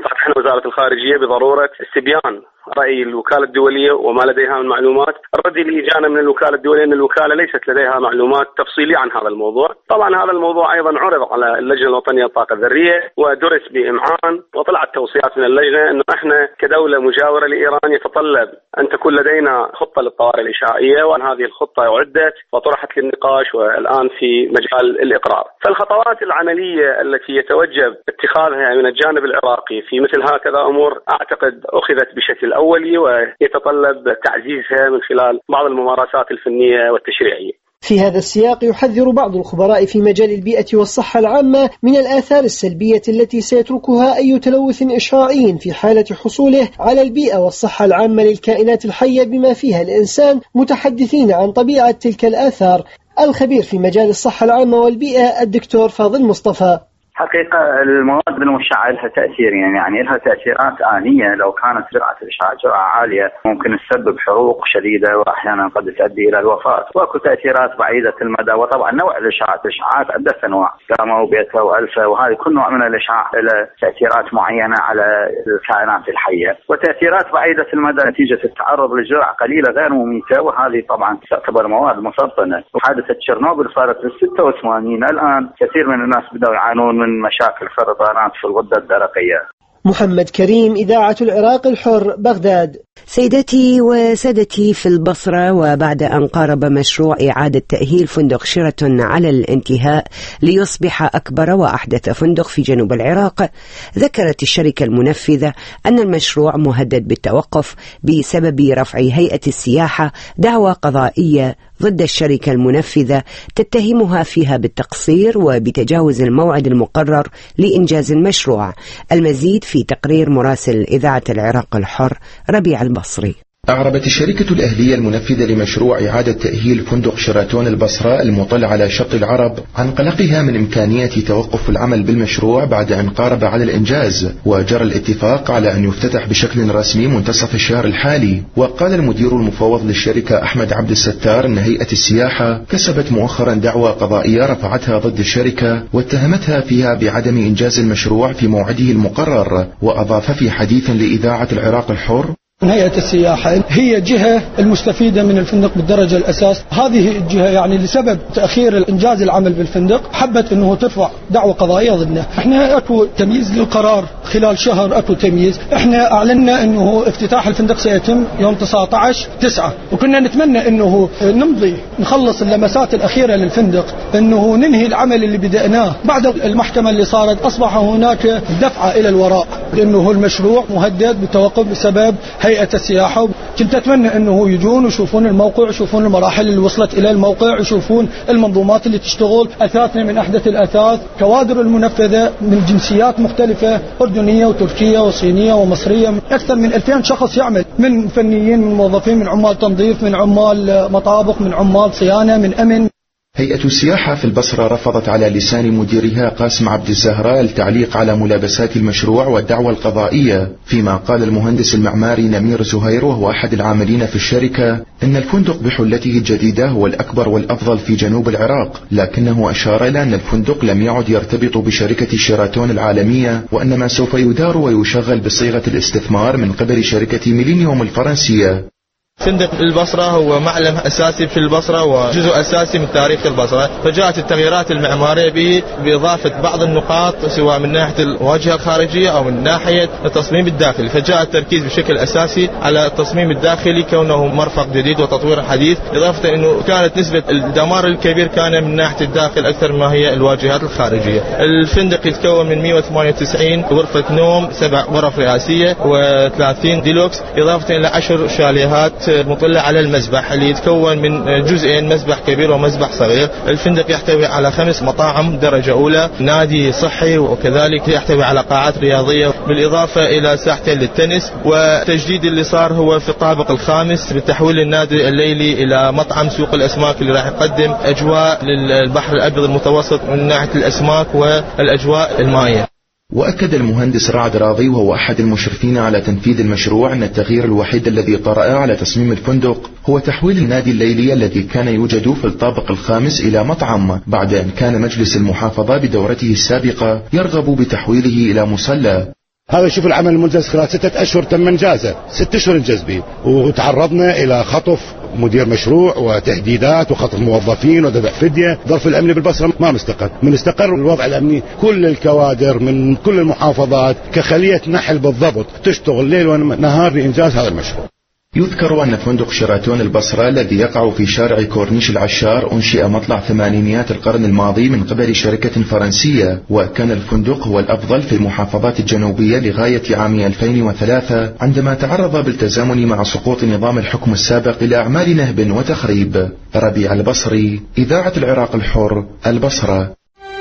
وزارة الخارجية بضرورة استبيان رأي الوكالة الدولية وما لديها من معلومات. الرد اللي إجانا من الوكالة الدولية أن الوكالة ليست لديها معلومات تفصيلية عن هذا الموضوع. طبعا هذا الموضوع أيضا عرض على اللجنة الوطنية للطاقة الذرية ودرس بإمعان، وطلعت توصيات من اللجنة أنه إحنا كدولة مجاورة لإيران يتطلب أن تكون لدينا خطة للطوارئ الإشعاعية، وأن هذه الخطة أعدت وطرحت للنقاش والآن في مجال الإقرار. فالخطوات العملية التي يتوجب اتخاذها من الجانب العراقي في مثل هكذا أمور أعتقد أخذت بشكل أولي ويتطلب تعزيزها من خلال بعض الممارسات الفنية والتشريعية. في هذا السياق يحذر بعض الخبراء في مجال البيئة والصحة العامة من الآثار السلبية التي سيتركها أي تلوث إشعاعي في حالة حصوله على البيئة والصحة العامة للكائنات الحية بما فيها الإنسان، متحدثين عن طبيعة تلك الآثار. الخبير في مجال الصحة العامة والبيئة الدكتور فاضل مصطفى: حقيقة المواد المشعة لها تأثير، يعني, يعني لها تأثيرات آنية. لو كانت جرعة الإشعاع جرعة عالية ممكن تسبب حروق شديدة وأحيانا قد تؤدي إلى الوفاة. واكو تأثيرات بعيدة المدى. وطبعا نوع الإشعاعات الإشعاعات عدة أنواع، جاما وبيتا وألفا، وهذه كل نوع من الإشعاع له تأثيرات معينة على الكائنات الحية، وتأثيرات بعيدة المدى نتيجة التعرض لجرعة قليلة غير مميتة، وهذه طبعا تعتبر مواد مسرطنة. وحادثة تشيرنوبل صارت في ستة وثمانين، الآن كثير من الناس بدأوا يعانون من مشاكل سرطانات في الغدة الدرقية. محمد كريم، إذاعة العراق الحر، بغداد. سيدتي وسادتي، في البصرة وبعد أن قارب مشروع إعادة تأهيل فندق شيراتون على الانتهاء ليصبح أكبر وأحدث فندق في جنوب العراق، ذكرت الشركة المنفذة أن المشروع مهدد بالتوقف بسبب رفع هيئة السياحة دعوى قضائية ضد الشركة المنفذة تتهمها فيها بالتقصير وبتجاوز الموعد المقرر لإنجاز المشروع. المزيد في تقرير مراسل إذاعة العراق الحر ربيع البصري. أعربت الشركة الأهلية المنفذة لمشروع إعادة تأهيل فندق شيراتون البصرة المطل على شط العرب عن قلقها من إمكانية توقف العمل بالمشروع بعد أن قارب على الإنجاز، وجرى الاتفاق على أن يفتتح بشكل رسمي منتصف الشهر الحالي. وقال المدير المفوض للشركة أحمد عبد الستار أن هيئة السياحة كسبت مؤخرا دعوى قضائية رفعتها ضد الشركة واتهمتها فيها بعدم إنجاز المشروع في موعده المقرر. وأضاف في حديث لإذاعة العراق الحر: هيئة السياحة هي جهة المستفيدة من الفندق بالدرجة الأساس. هذه الجهة يعني لسبب تأخير إنجاز العمل بالفندق حبت أنه ترفع دعوة قضائية ضدنا. احنا أكو تمييز للقرار خلال شهر، أكو تمييز. احنا أعلنا أنه افتتاح الفندق سيتم يوم تسعة عشر تسعة، وكنا نتمنى أنه نمضي نخلص اللمسات الأخيرة للفندق، أنه ننهي العمل اللي بدأناه. بعد المحكمة اللي صارت أصبح هناك دفعة إلى الوراء، لأنه المشروع مهدد بالتوقف بسبب هيئة السياحة. كنت أتمنى أنه يجون ويشوفون الموقع، يشوفون المراحل اللي وصلت إلى الموقع، يشوفون المنظومات اللي تشتغل. أثاثنا من أحدث الأثاث، كوادر المنفذة من جنسيات مختلفة، أردنية وتركية وصينية ومصرية. أكثر من ألفين شخص يعمل، من فنيين، من موظفين، من عمال تنظيف، من عمال مطابخ، من عمال صيانة، من أمن. هيئة السياحة في البصرة رفضت على لسان مديرها قاسم عبد الزهراء التعليق على ملابسات المشروع والدعوى القضائية، فيما قال المهندس المعماري نمير زهير وهو أحد العاملين في الشركة إن الفندق بحلته الجديدة هو الأكبر والأفضل في جنوب العراق، لكنه أشار إلى أن الفندق لم يعد يرتبط بشركة شيراتون العالمية، وأنما سوف يدار ويشغل بصيغة الاستثمار من قبل شركة ميلينيوم الفرنسية. فندق البصرة هو معلم أساسي في البصرة وجزء أساسي من تاريخ البصرة، فجاءت التغييرات المعمارية به بإضافة بعض النقاط سواء من ناحية الواجهة الخارجية أو من ناحية التصميم الداخلي، فجاء التركيز بشكل أساسي على التصميم الداخلي كونه مرفق جديد وتطوير حديث، إضافة أنه كانت نسبة الدمار الكبير كان من ناحية الداخل أكثر ما هي الواجهات الخارجية. الفندق يتكون من مئة وثمانية وتسعين غرفة نوم، سبع غرف رئاسية وثلاثين ديلوكس، إضافة إلى عشر شاليهات مطلة على المسبح اللي يتكون من جزئين، مسبح كبير ومسبح صغير. الفندق يحتوي على خمس مطاعم درجة أولى، نادي صحي، وكذلك يحتوي على قاعات رياضية، بالإضافة إلى ساحتين للتنس. والتجديد اللي صار هو في الطابق الخامس بتحويل النادي الليلي إلى مطعم سوق الأسماك اللي راح يقدم أجواء للبحر الأبيض المتوسط من ناحية الأسماك والأجواء المائية. وأكد المهندس رعد راضي وهو أحد المشرفين على تنفيذ المشروع أن التغيير الوحيد الذي طرأ على تصميم الفندق هو تحويل النادي الليلي الذي كان يوجد في الطابق الخامس إلى مطعم، بعد أن كان مجلس المحافظة بدورته السابقة يرغب بتحويله إلى مصلى. هذا شوف العمل المنجز خلال ستة أشهر تم إنجازه، ست أشهر انجز به، وتعرضنا إلى خطف مدير مشروع وتهديدات وخطف موظفين ودفع فدية. ظرف الأمني بالبصرة ما مستقر، من استقر الوضع الأمني كل الكوادر من كل المحافظات كخلية نحل بالضبط تشتغل ليل ونهار لإنجاز هذا المشروع. يذكر أن فندق شيراتون البصرة الذي يقع في شارع كورنيش العشار أنشئ مطلع ثمانينيات القرن الماضي من قبل شركة فرنسية، وكان الفندق هو الأفضل في المحافظات الجنوبية لغاية عام ألفين وثلاثة عندما تعرض بالتزامن مع سقوط نظام الحكم السابق إلى أعمال نهب وتخريب. ربيع البصري، إذاعة العراق الحر، البصرة.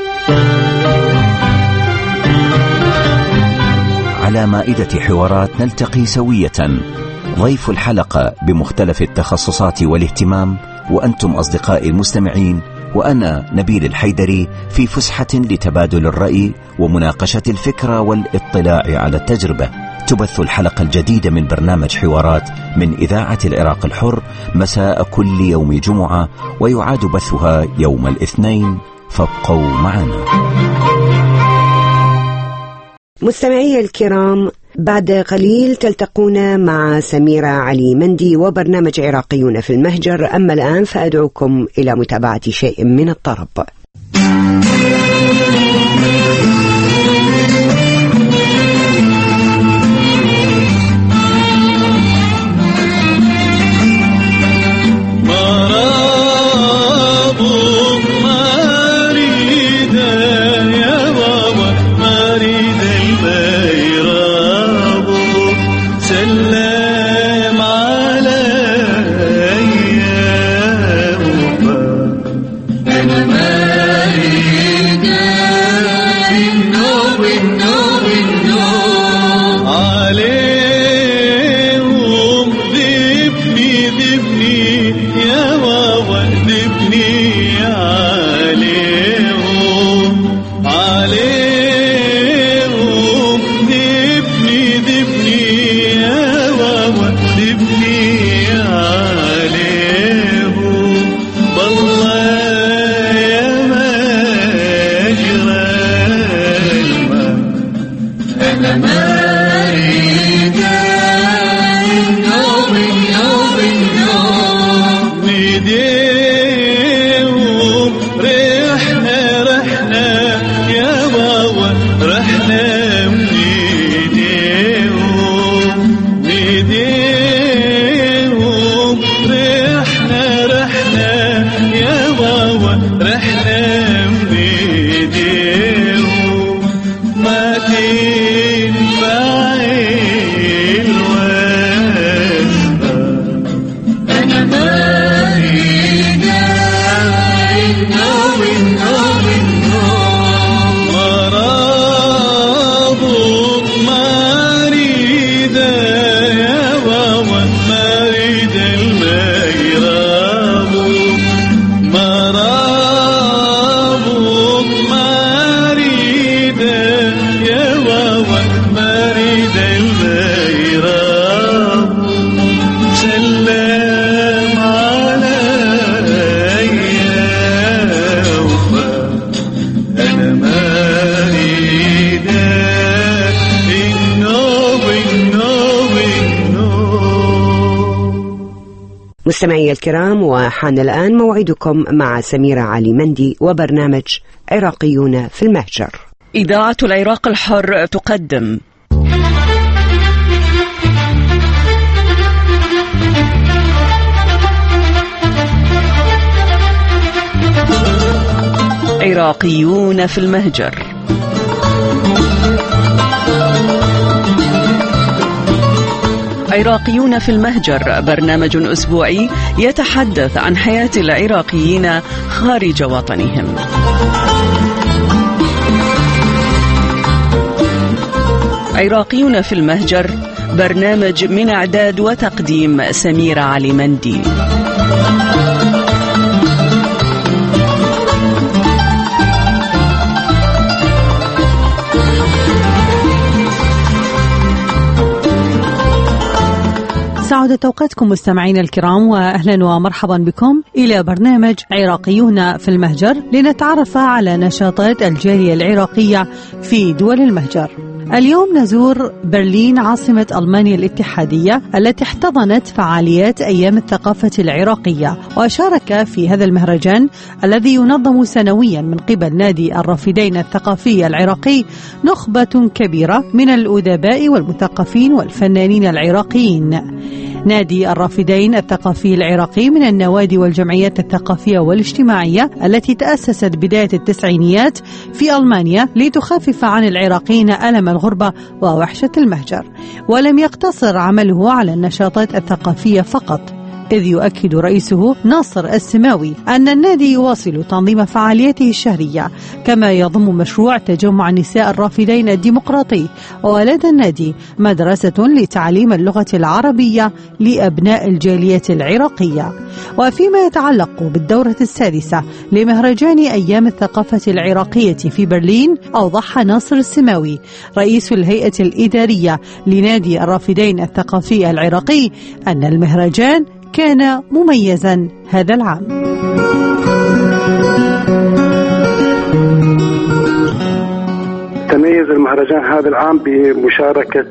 على مائدة حوارات نلتقي سوية، ضيف الحلقة بمختلف التخصصات والاهتمام، وأنتم أصدقائي المستمعين، وأنا نبيل الحيدري في فسحة لتبادل الرأي ومناقشة الفكرة والاطلاع على التجربة. تبث الحلقة الجديدة من برنامج حوارات من إذاعة العراق الحر مساء كل يوم جمعة، ويعاد بثها يوم الاثنين، فابقوا معنا. مستمعي الكرام، بعد قليل تلتقون مع سميرة علي مندي وبرنامج عراقيون في المهجر. أما الآن فأدعوكم إلى متابعة شيء من الطرب. مستمعي الكرام، وحان الآن موعدكم مع سميرة علي مندي وبرنامج عراقيون في المهجر. إذاعة العراق الحر تقدم عراقيون في المهجر. عراقيون في المهجر برنامج أسبوعي يتحدث عن حياة العراقيين خارج وطنهم. عراقيون في المهجر برنامج من إعداد وتقديم سميرة علي مندي. سعادة أوقاتكم مستمعين الكرام، وأهلا ومرحبا بكم إلى برنامج عراقيون في المهجر، لنتعرف على نشاطات الجالية العراقية في دول المهجر. اليوم نزور برلين عاصمة ألمانيا الاتحادية التي احتضنت فعاليات أيام الثقافة العراقية، وشارك في هذا المهرجان الذي ينظم سنويا من قبل نادي الرافدين الثقافي العراقي نخبة كبيرة من الأدباء والمثقفين والفنانين العراقيين. نادي الرافدين الثقافي العراقي من النوادي والجمعيات الثقافية والاجتماعية التي تأسست بداية التسعينيات في ألمانيا لتخفف عن العراقيين ألم الغربة ووحشة المهجر، ولم يقتصر عمله على النشاطات الثقافية فقط، إذ يؤكد رئيسه ناصر السماوي أن النادي يواصل تنظيم فعالياته الشهرية، كما يضم مشروع تجمع النساء الرافدين الديمقراطي، ولدى النادي مدرسة لتعليم اللغة العربية لأبناء الجالية العراقية. وفيما يتعلق بالدورة السادسة لمهرجان أيام الثقافة العراقية في برلين، أوضح ناصر السماوي رئيس الهيئة الإدارية لنادي الرافدين الثقافي العراقي أن المهرجان كان مميزا هذا العام. تميز المهرجان هذا العام بمشاركة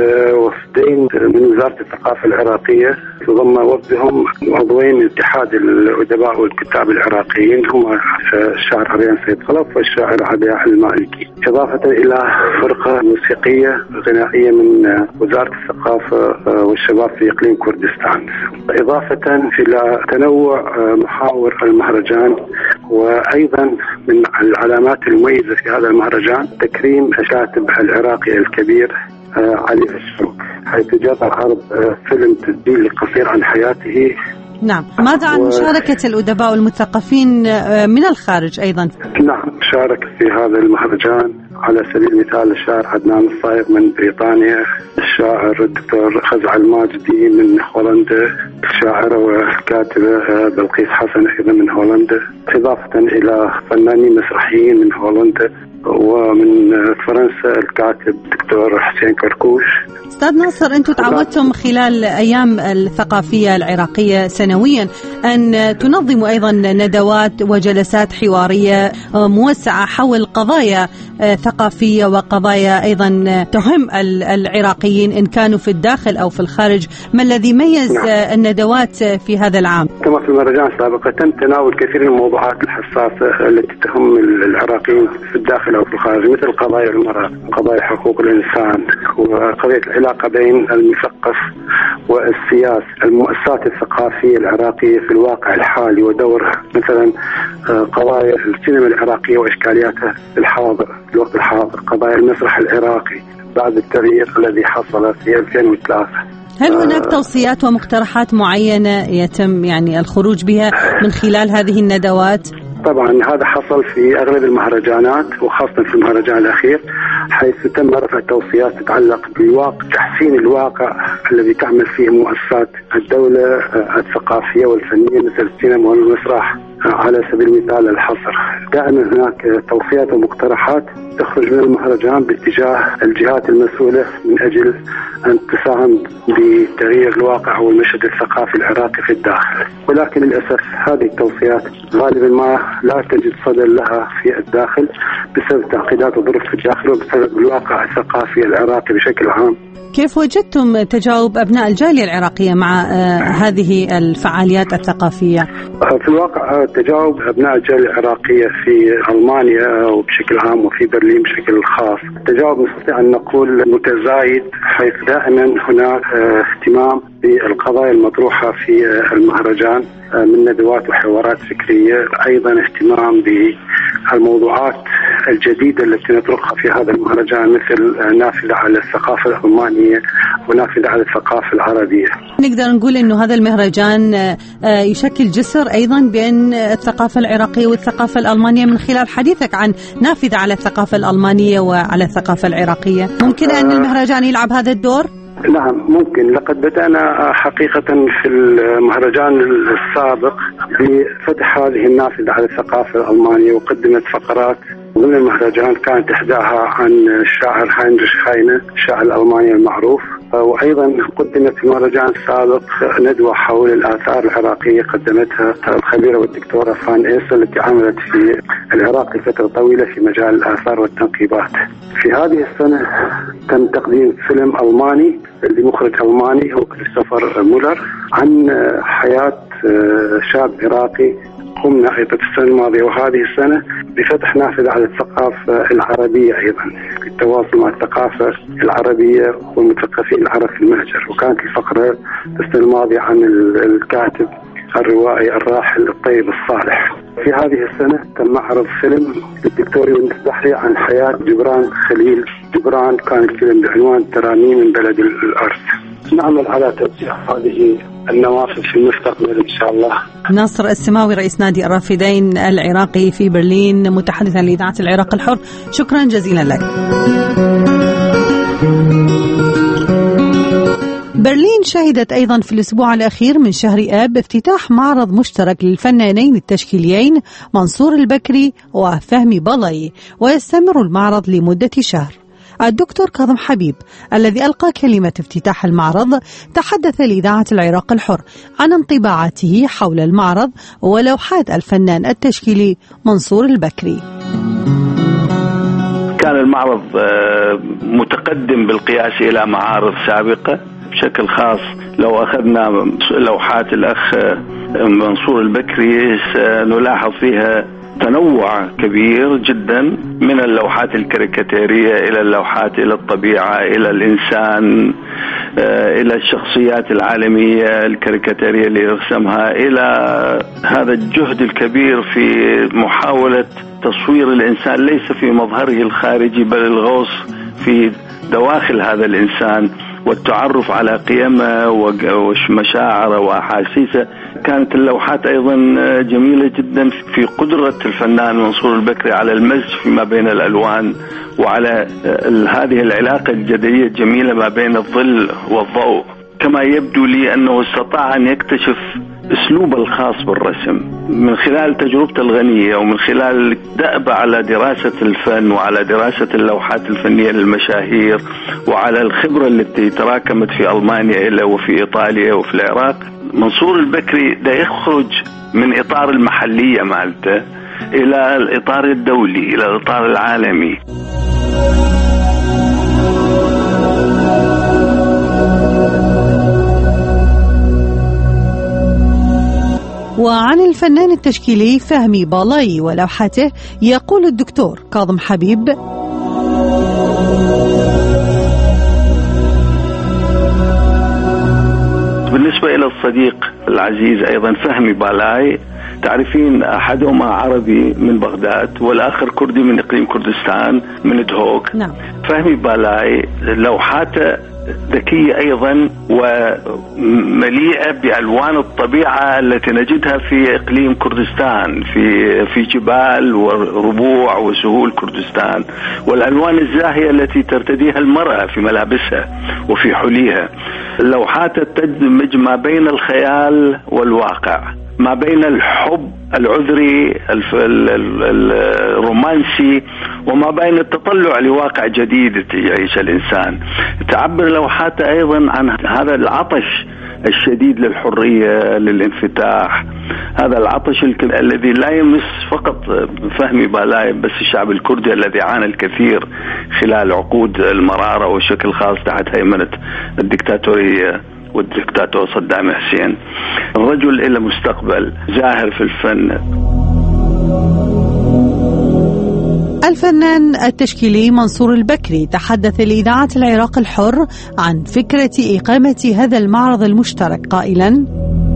وفدين من وزارة الثقافة العراقية، تضم وفدهم عضوين من اتحاد الأدباء والكتاب العراقيين، هما الشاعر عريان سيد خلف والشاعر عدياء المالكي، إضافة إلى فرقة موسيقية غنائية من وزارة الثقافة والشباب في إقليم كردستان، إضافة إلى تنوع محاور المهرجان. وأيضا من العلامات المميزة في هذا المهرجان تكريم الكاتب العراقي الكبير علي الشروق، حيث جاء عرض فيلم تسجيلي قصير عن حياته. نعم، ماذا عن و... مشاركة الأدباء والمثقفين من الخارج أيضا؟ نعم، شارك في هذا المهرجان على سبيل المثال الشاعر عدنان الصايغ من بريطانيا، الشاعر الدكتور خزع الماجدي من هولندا، الشاعرة والكاتبة بلقيس حسن أيضا من هولندا، إضافة إلى فنانين مسرحيين من هولندا، ومن فرنسا الكاتب دكتور حسين كركوش. أستاذ ناصر، أنتم تعودتم خلال أيام الثقافية العراقية سنويا أن تنظموا أيضا ندوات وجلسات حوارية موسعة حول قضايا ثقافية وقضايا أيضا تهم العراقيين إن كانوا في الداخل أو في الخارج. ما الذي ميز نعم. الندوات في هذا العام؟ كما في المهرجان سابقا تم تناول كثير من الموضوعات الحساسة التي تهم العراقيين في الداخل أو في الخارج، مثل قضايا المرأة، قضايا حقوق الإنسان، وقضية العلاقة بين المثقف والسياسة، المؤسسات الثقافية العراقية في الواقع الحالي ودورها، مثلا قضايا السينما العراقية وإشكالياتها الحاضر في الوقت الحاضر، قضايا المسرح العراقي بعد التغيير الذي حصل في ألفين وثلاثة. هل هناك توصيات ومقترحات معينة يتم يعني الخروج بها من خلال هذه الندوات؟ طبعا هذا حصل في أغلب المهرجانات وخاصة في المهرجان الأخير، حيث تم رفع توصيات تتعلق بالواقع، تحسين الواقع الذي تعمل فيه مؤسسات الدولة الثقافية والفنية مثل السينما والمسرح على سبيل المثال الحصر. دائما هناك توصيات ومقترحات تخرج من المهرجان باتجاه الجهات المسؤولة من أجل أن تساهم بتغيير الواقع والمشهد الثقافي العراقي في الداخل، ولكن للأسف هذه التوصيات غالبا ما لا تجد صدى لها في الداخل بسبب تعقيدات وظروف في الداخل وبسبب الواقع الثقافي العراقي بشكل عام. كيف وجدتم تجاوب أبناء الجالية العراقية مع آه هذه الفعاليات الثقافية؟ في الواقع تجاوب أبناء الجالية العراقية في ألمانيا وبشكل عام وفي برلين بشكل خاص تجاوب نستطيع أن نقول متزايد، حيث دائما هناك آه اهتمام بالقضايا المطروحة في آه المهرجان آه من ندوات وحوارات فكرية، أيضا اهتمام بالموضوعات الجديدة التي نطرقها في هذا المهرجان مثل آه نافذة على الثقافة الألمانية ونافذة على الثقافة العربية. نقدر نقول إنه هذا المهرجان يشكل جسر أيضا بين الثقافة العراقية والثقافة الألمانية من خلال حديثك عن نافذة على الثقافة الألمانية وعلى الثقافة العراقية. ممكن أن المهرجان يلعب هذا الدور؟ نعم ممكن. لقد بدأنا حقيقة في المهرجان السابق بفتح هذه النافذة على الثقافة الألمانية، وقدمت فقرات ضمن المهرجان كانت إحداها عن الشاعر هاينريش هاينه، الشاعر الألماني المعروف، وأيضا قدمت في المهرجان السابق ندوة حول الآثار العراقية قدمتها الخبيرة والدكتورة فان إيس التي عملت في العراق لفترة طويلة في مجال الآثار والتنقيبات. في هذه السنة تم تقديم فيلم ألماني لمخرج ألماني هو كريستوفر مولر عن حياة شاب عراقي. قمنا أيضا السنة الماضية وهذه السنة بفتح نافذة على الثقافة العربية أيضا بالتواصل مع الثقافة العربية والمثقفين العرب في المهجر. وكانت الفقرة السنة الماضية عن الكاتب الروائي الراحل الطيب الصالح. في هذه السنة تم معرض فيلم للدكتور يونس بحري عن حياة جبران خليل جبران، كان الفيلم بعنوان ترانيم من بلد الأرض. نعمل على توسيع هذه النوافذ في المستقبل إن شاء الله. ناصر السماوي رئيس نادي الرافدين العراقي في برلين متحدثا لإذاعة العراق الحر، شكرا جزيلا لك. برلين شهدت أيضا في الأسبوع الأخير من شهر آب افتتاح معرض مشترك للفنانين التشكيليين منصور البكري وفهمي بلي، ويستمر المعرض لمدة شهر. الدكتور كاظم حبيب الذي ألقى كلمة افتتاح المعرض تحدث لإذاعة العراق الحر عن انطباعاته حول المعرض ولوحات الفنان التشكيلي منصور البكري. كان المعرض متقدم بالقياس إلى معارض سابقة بشكل خاص. لو أخذنا لوحات الأخ منصور البكري سنلاحظ فيها تنوع كبير جدا من اللوحات الكاريكاتيرية إلى اللوحات إلى الطبيعة إلى الإنسان إلى الشخصيات العالمية الكاريكاتيرية اللي يرسمها، إلى هذا الجهد الكبير في محاولة تصوير الإنسان ليس في مظهره الخارجي بل الغوص في دواخل هذا الإنسان والتعرف على قيمه ومشاعره وأحاسيسه. كانت اللوحات أيضا جميلة جدا في قدرة الفنان منصور البكري على المزج فيما بين الألوان وعلى هذه العلاقة الجدية الجميلة ما بين الظل والضوء. كما يبدو لي أنه استطاع أن يكتشف أسلوبه الخاص بالرسم من خلال تجربته الغنية ومن خلال دأب على دراسة الفن وعلى دراسة اللوحات الفنية للمشاهير وعلى الخبرة التي تراكمت في ألمانيا إلى وفي إيطاليا وفي العراق. منصور البكري دا يخرج من إطار المحلية مالته إلى الإطار الدولي إلى الإطار العالمي. وعن الفنان التشكيلي فهمي بلي ولوحته يقول الدكتور كاظم حبيب: بالنسبة إلى الصديق العزيز أيضا فهمي بلي، تعرفين أحدهما عربي من بغداد والآخر كردي من إقليم كردستان من دهوك. نعم. فهمي بلي لوحاته ذكية أيضا ومليئة بألوان الطبيعة التي نجدها في إقليم كردستان في في جبال وربوع وسهول كردستان، والألوان الزاهية التي ترتديها المرأة في ملابسها وفي حليها. اللوحات تدمج ما بين الخيال والواقع، ما بين الحب العذري الرومانسي وما بين التطلع لواقع جديد يعيش الإنسان. تعبر لوحاته أيضا عن هذا العطش الشديد للحرية للانفتاح، هذا العطش الذي لا يمس فقط فهمي بلي بس الشعب الكردي الذي عانى الكثير خلال عقود المرارة وبشكل خاص تحت هيمنة الدكتاتورية والدكتاتور صدام حسين. الرجل إلى مستقبل زاهر في الفن. الفنان التشكيلي منصور البكري تحدث لإذاعة العراق الحر عن فكرة إقامة هذا المعرض المشترك قائلا: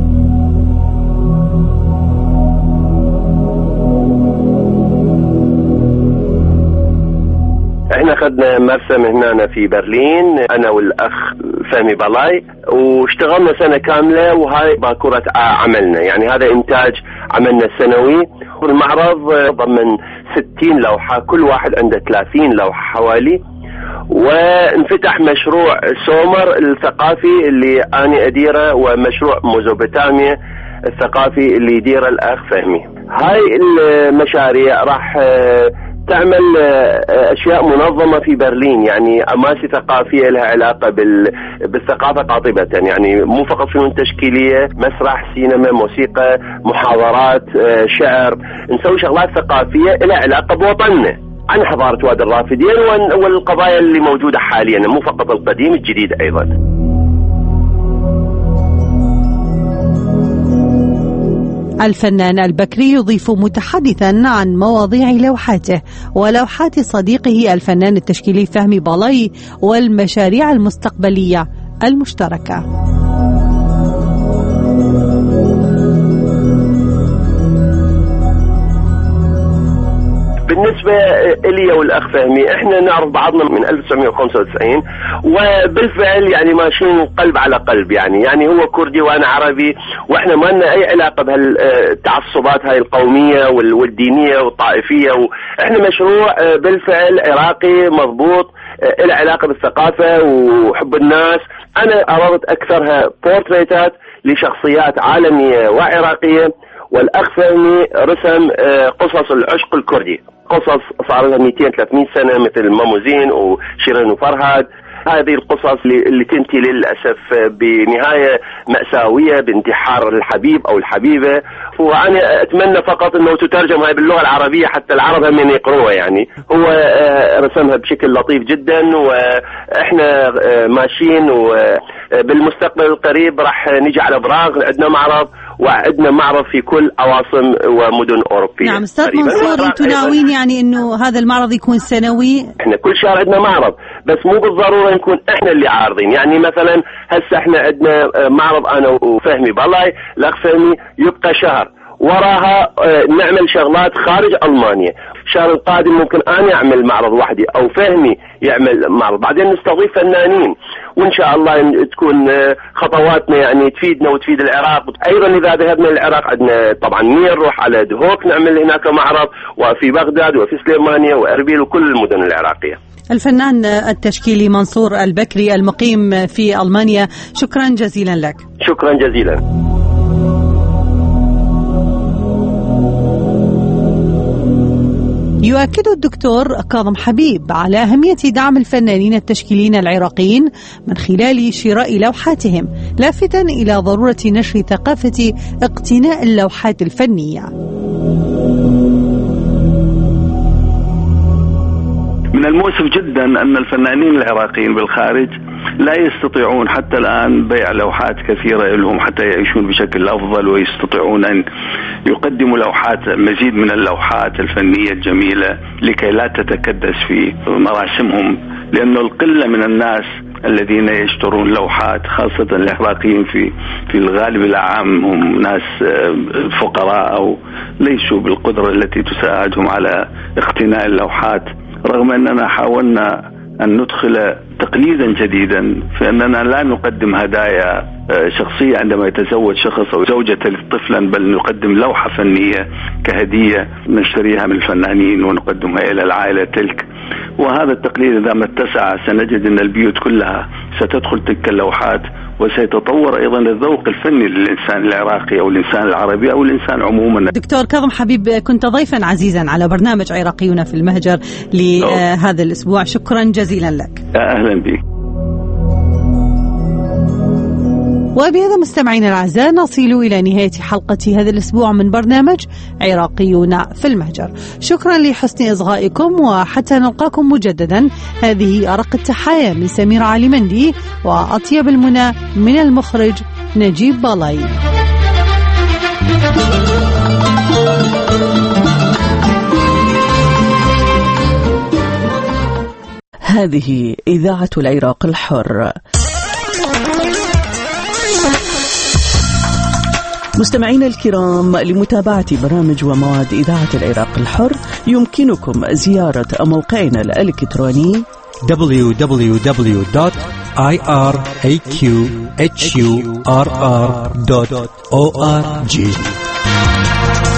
احنا اخذنا مرسم هنا في برلين انا والاخ فهمي بلي واشتغلنا سنة كاملة وهاي باكورة عملنا، يعني هذا انتاج عملنا السنوي. والمعرض ضمن ستين لوحة، كل واحد عنده ثلاثين لوحة حوالي. وانفتح مشروع سومر الثقافي اللي أنا أديره ومشروع ميزوبوتاميا الثقافي اللي يديره الأخ فهمي. هاي المشاريع راح تعمل أشياء منظمة في برلين، يعني أماسي ثقافية لها علاقة بال... بالثقافة قاطبة، يعني مو فقط فنون تشكيلية، مسرح، سينما، موسيقى، محاضرات، شعر، نسوي شغلات ثقافية لها علاقة بوطننا عن حضارة وادي الرافدين والقضايا اللي موجودة حاليا، مو فقط القديم، الجديد أيضا. الفنان البكري يضيف متحدثا عن مواضيع لوحاته ولوحات صديقه الفنان التشكيلي فهمي بالاي والمشاريع المستقبلية المشتركة. بالنسبة إلي والأخ فهمي، إحنا نعرف بعضنا من ألف وتسعمائة وخمسة وتسعين، وبالفعل يعني ماشيين قلب على قلب، يعني يعني هو كردي وأنا عربي، وإحنا ما لنا أي علاقة بهالتعصبات هاي القومية والدينية والطائفية، وإحنا مشروع بالفعل عراقي مضبوط له علاقة بالثقافة وحب الناس. أنا أردت أكثرها بورتريتات لشخصيات عالمية وعراقية، والأخ فهمي رسم قصص العشق الكردي، قصص صار لها مئتين ثلاثمائة سنة مثل ماموزين وشيرين وفرهاد. هذه القصص اللي تنتهي للأسف بنهاية مأساوية بانتحار الحبيب أو الحبيبة، وأنا أتمنى فقط أنه تترجم هاي باللغة العربية حتى العرب هم يقروها. يعني هو رسمها بشكل لطيف جدا، وإحنا ماشيين، وبالمستقبل القريب راح نيجي على براغ، عندنا معرض، وعندنا معرض في كل عواصم ومدن أوروبية. نعم أستاذ منصور، أنتم ناويين يعني أنه هذا المعرض يكون سنوي؟ إحنا كل شهر عندنا معرض، بس مو بالضرورة نكون إحنا اللي عارضين. يعني مثلا هسه إحنا عندنا معرض أنا وفهمي بالاي، الأخ فهمي يبقى شهر، وراها نعمل شغلات خارج ألمانيا. الشهر القادم ممكن أنا أعمل معرض وحدي أو فهمي يعمل معرض، بعدين نستضيف فنانين، وإن شاء الله تكون خطواتنا يعني تفيدنا وتفيد العراق. أيضا إذا ذهبنا للعراق عندنا طبعا نير، نروح على دهوك نعمل هناك معرض، وفي بغداد وفي سليمانيا وأربيل وكل المدن العراقية. الفنان التشكيلي منصور البكري المقيم في ألمانيا، شكرا جزيلا لك. شكرا جزيلا. يؤكد الدكتور كاظم حبيب على أهمية دعم الفنانين التشكيليين العراقيين من خلال شراء لوحاتهم، لافتا إلى ضرورة نشر ثقافة اقتناء اللوحات الفنية. من المؤسف جدا أن الفنانين العراقيين بالخارج لا يستطيعون حتى الآن بيع لوحات كثيرة لهم حتى يعيشون بشكل أفضل، ويستطيعون أن يقدموا لوحات، مزيد من اللوحات الفنية الجميلة لكي لا تتكدس في مراسمهم، لأنه القلة من الناس الذين يشترون لوحات، خاصة العراقيين في في الغالب العام هم ناس فقراء أو ليسوا بالقدرة التي تساعدهم على اقتناء اللوحات، رغم أننا حاولنا أن ندخل تقليدا جديدا في أننا لا نقدم هدايا شخصية عندما يتزوج شخص أو زوجة طفلا، بل نقدم لوحة فنية كهدية نشتريها من الفنانين ونقدمها إلى العائلة تلك. وهذا التقليد إذا ما اتسع سنجد أن البيوت كلها ستدخل تلك اللوحات، وسيتطور أيضا الذوق الفني للإنسان العراقي أو الإنسان العربي أو الإنسان عموما. دكتور كاظم حبيب، كنت ضيفا عزيزا على برنامج عراقيون في المهجر لهذا الأسبوع، شكرا جزيلا لك. أهلا بك. وبهذا مستمعينا الأعزاء نصل إلى نهاية حلقة هذا الأسبوع من برنامج عراقيون في المهجر. شكرا لحسن إصغائكم، وحتى نلقاكم مجددا هذه أرق التحايا من سمير علي مندي وأطيب المنى من المخرج نجيب بالاي. هذه إذاعة العراق الحر. مستمعينا الكرام، لمتابعة برامج ومواد إذاعة العراق الحر يمكنكم زيارة موقعنا الإلكتروني دبليو دبليو دبليو دوت آي آر إيه كيو إتش يو آر آر دوت أو آر جي.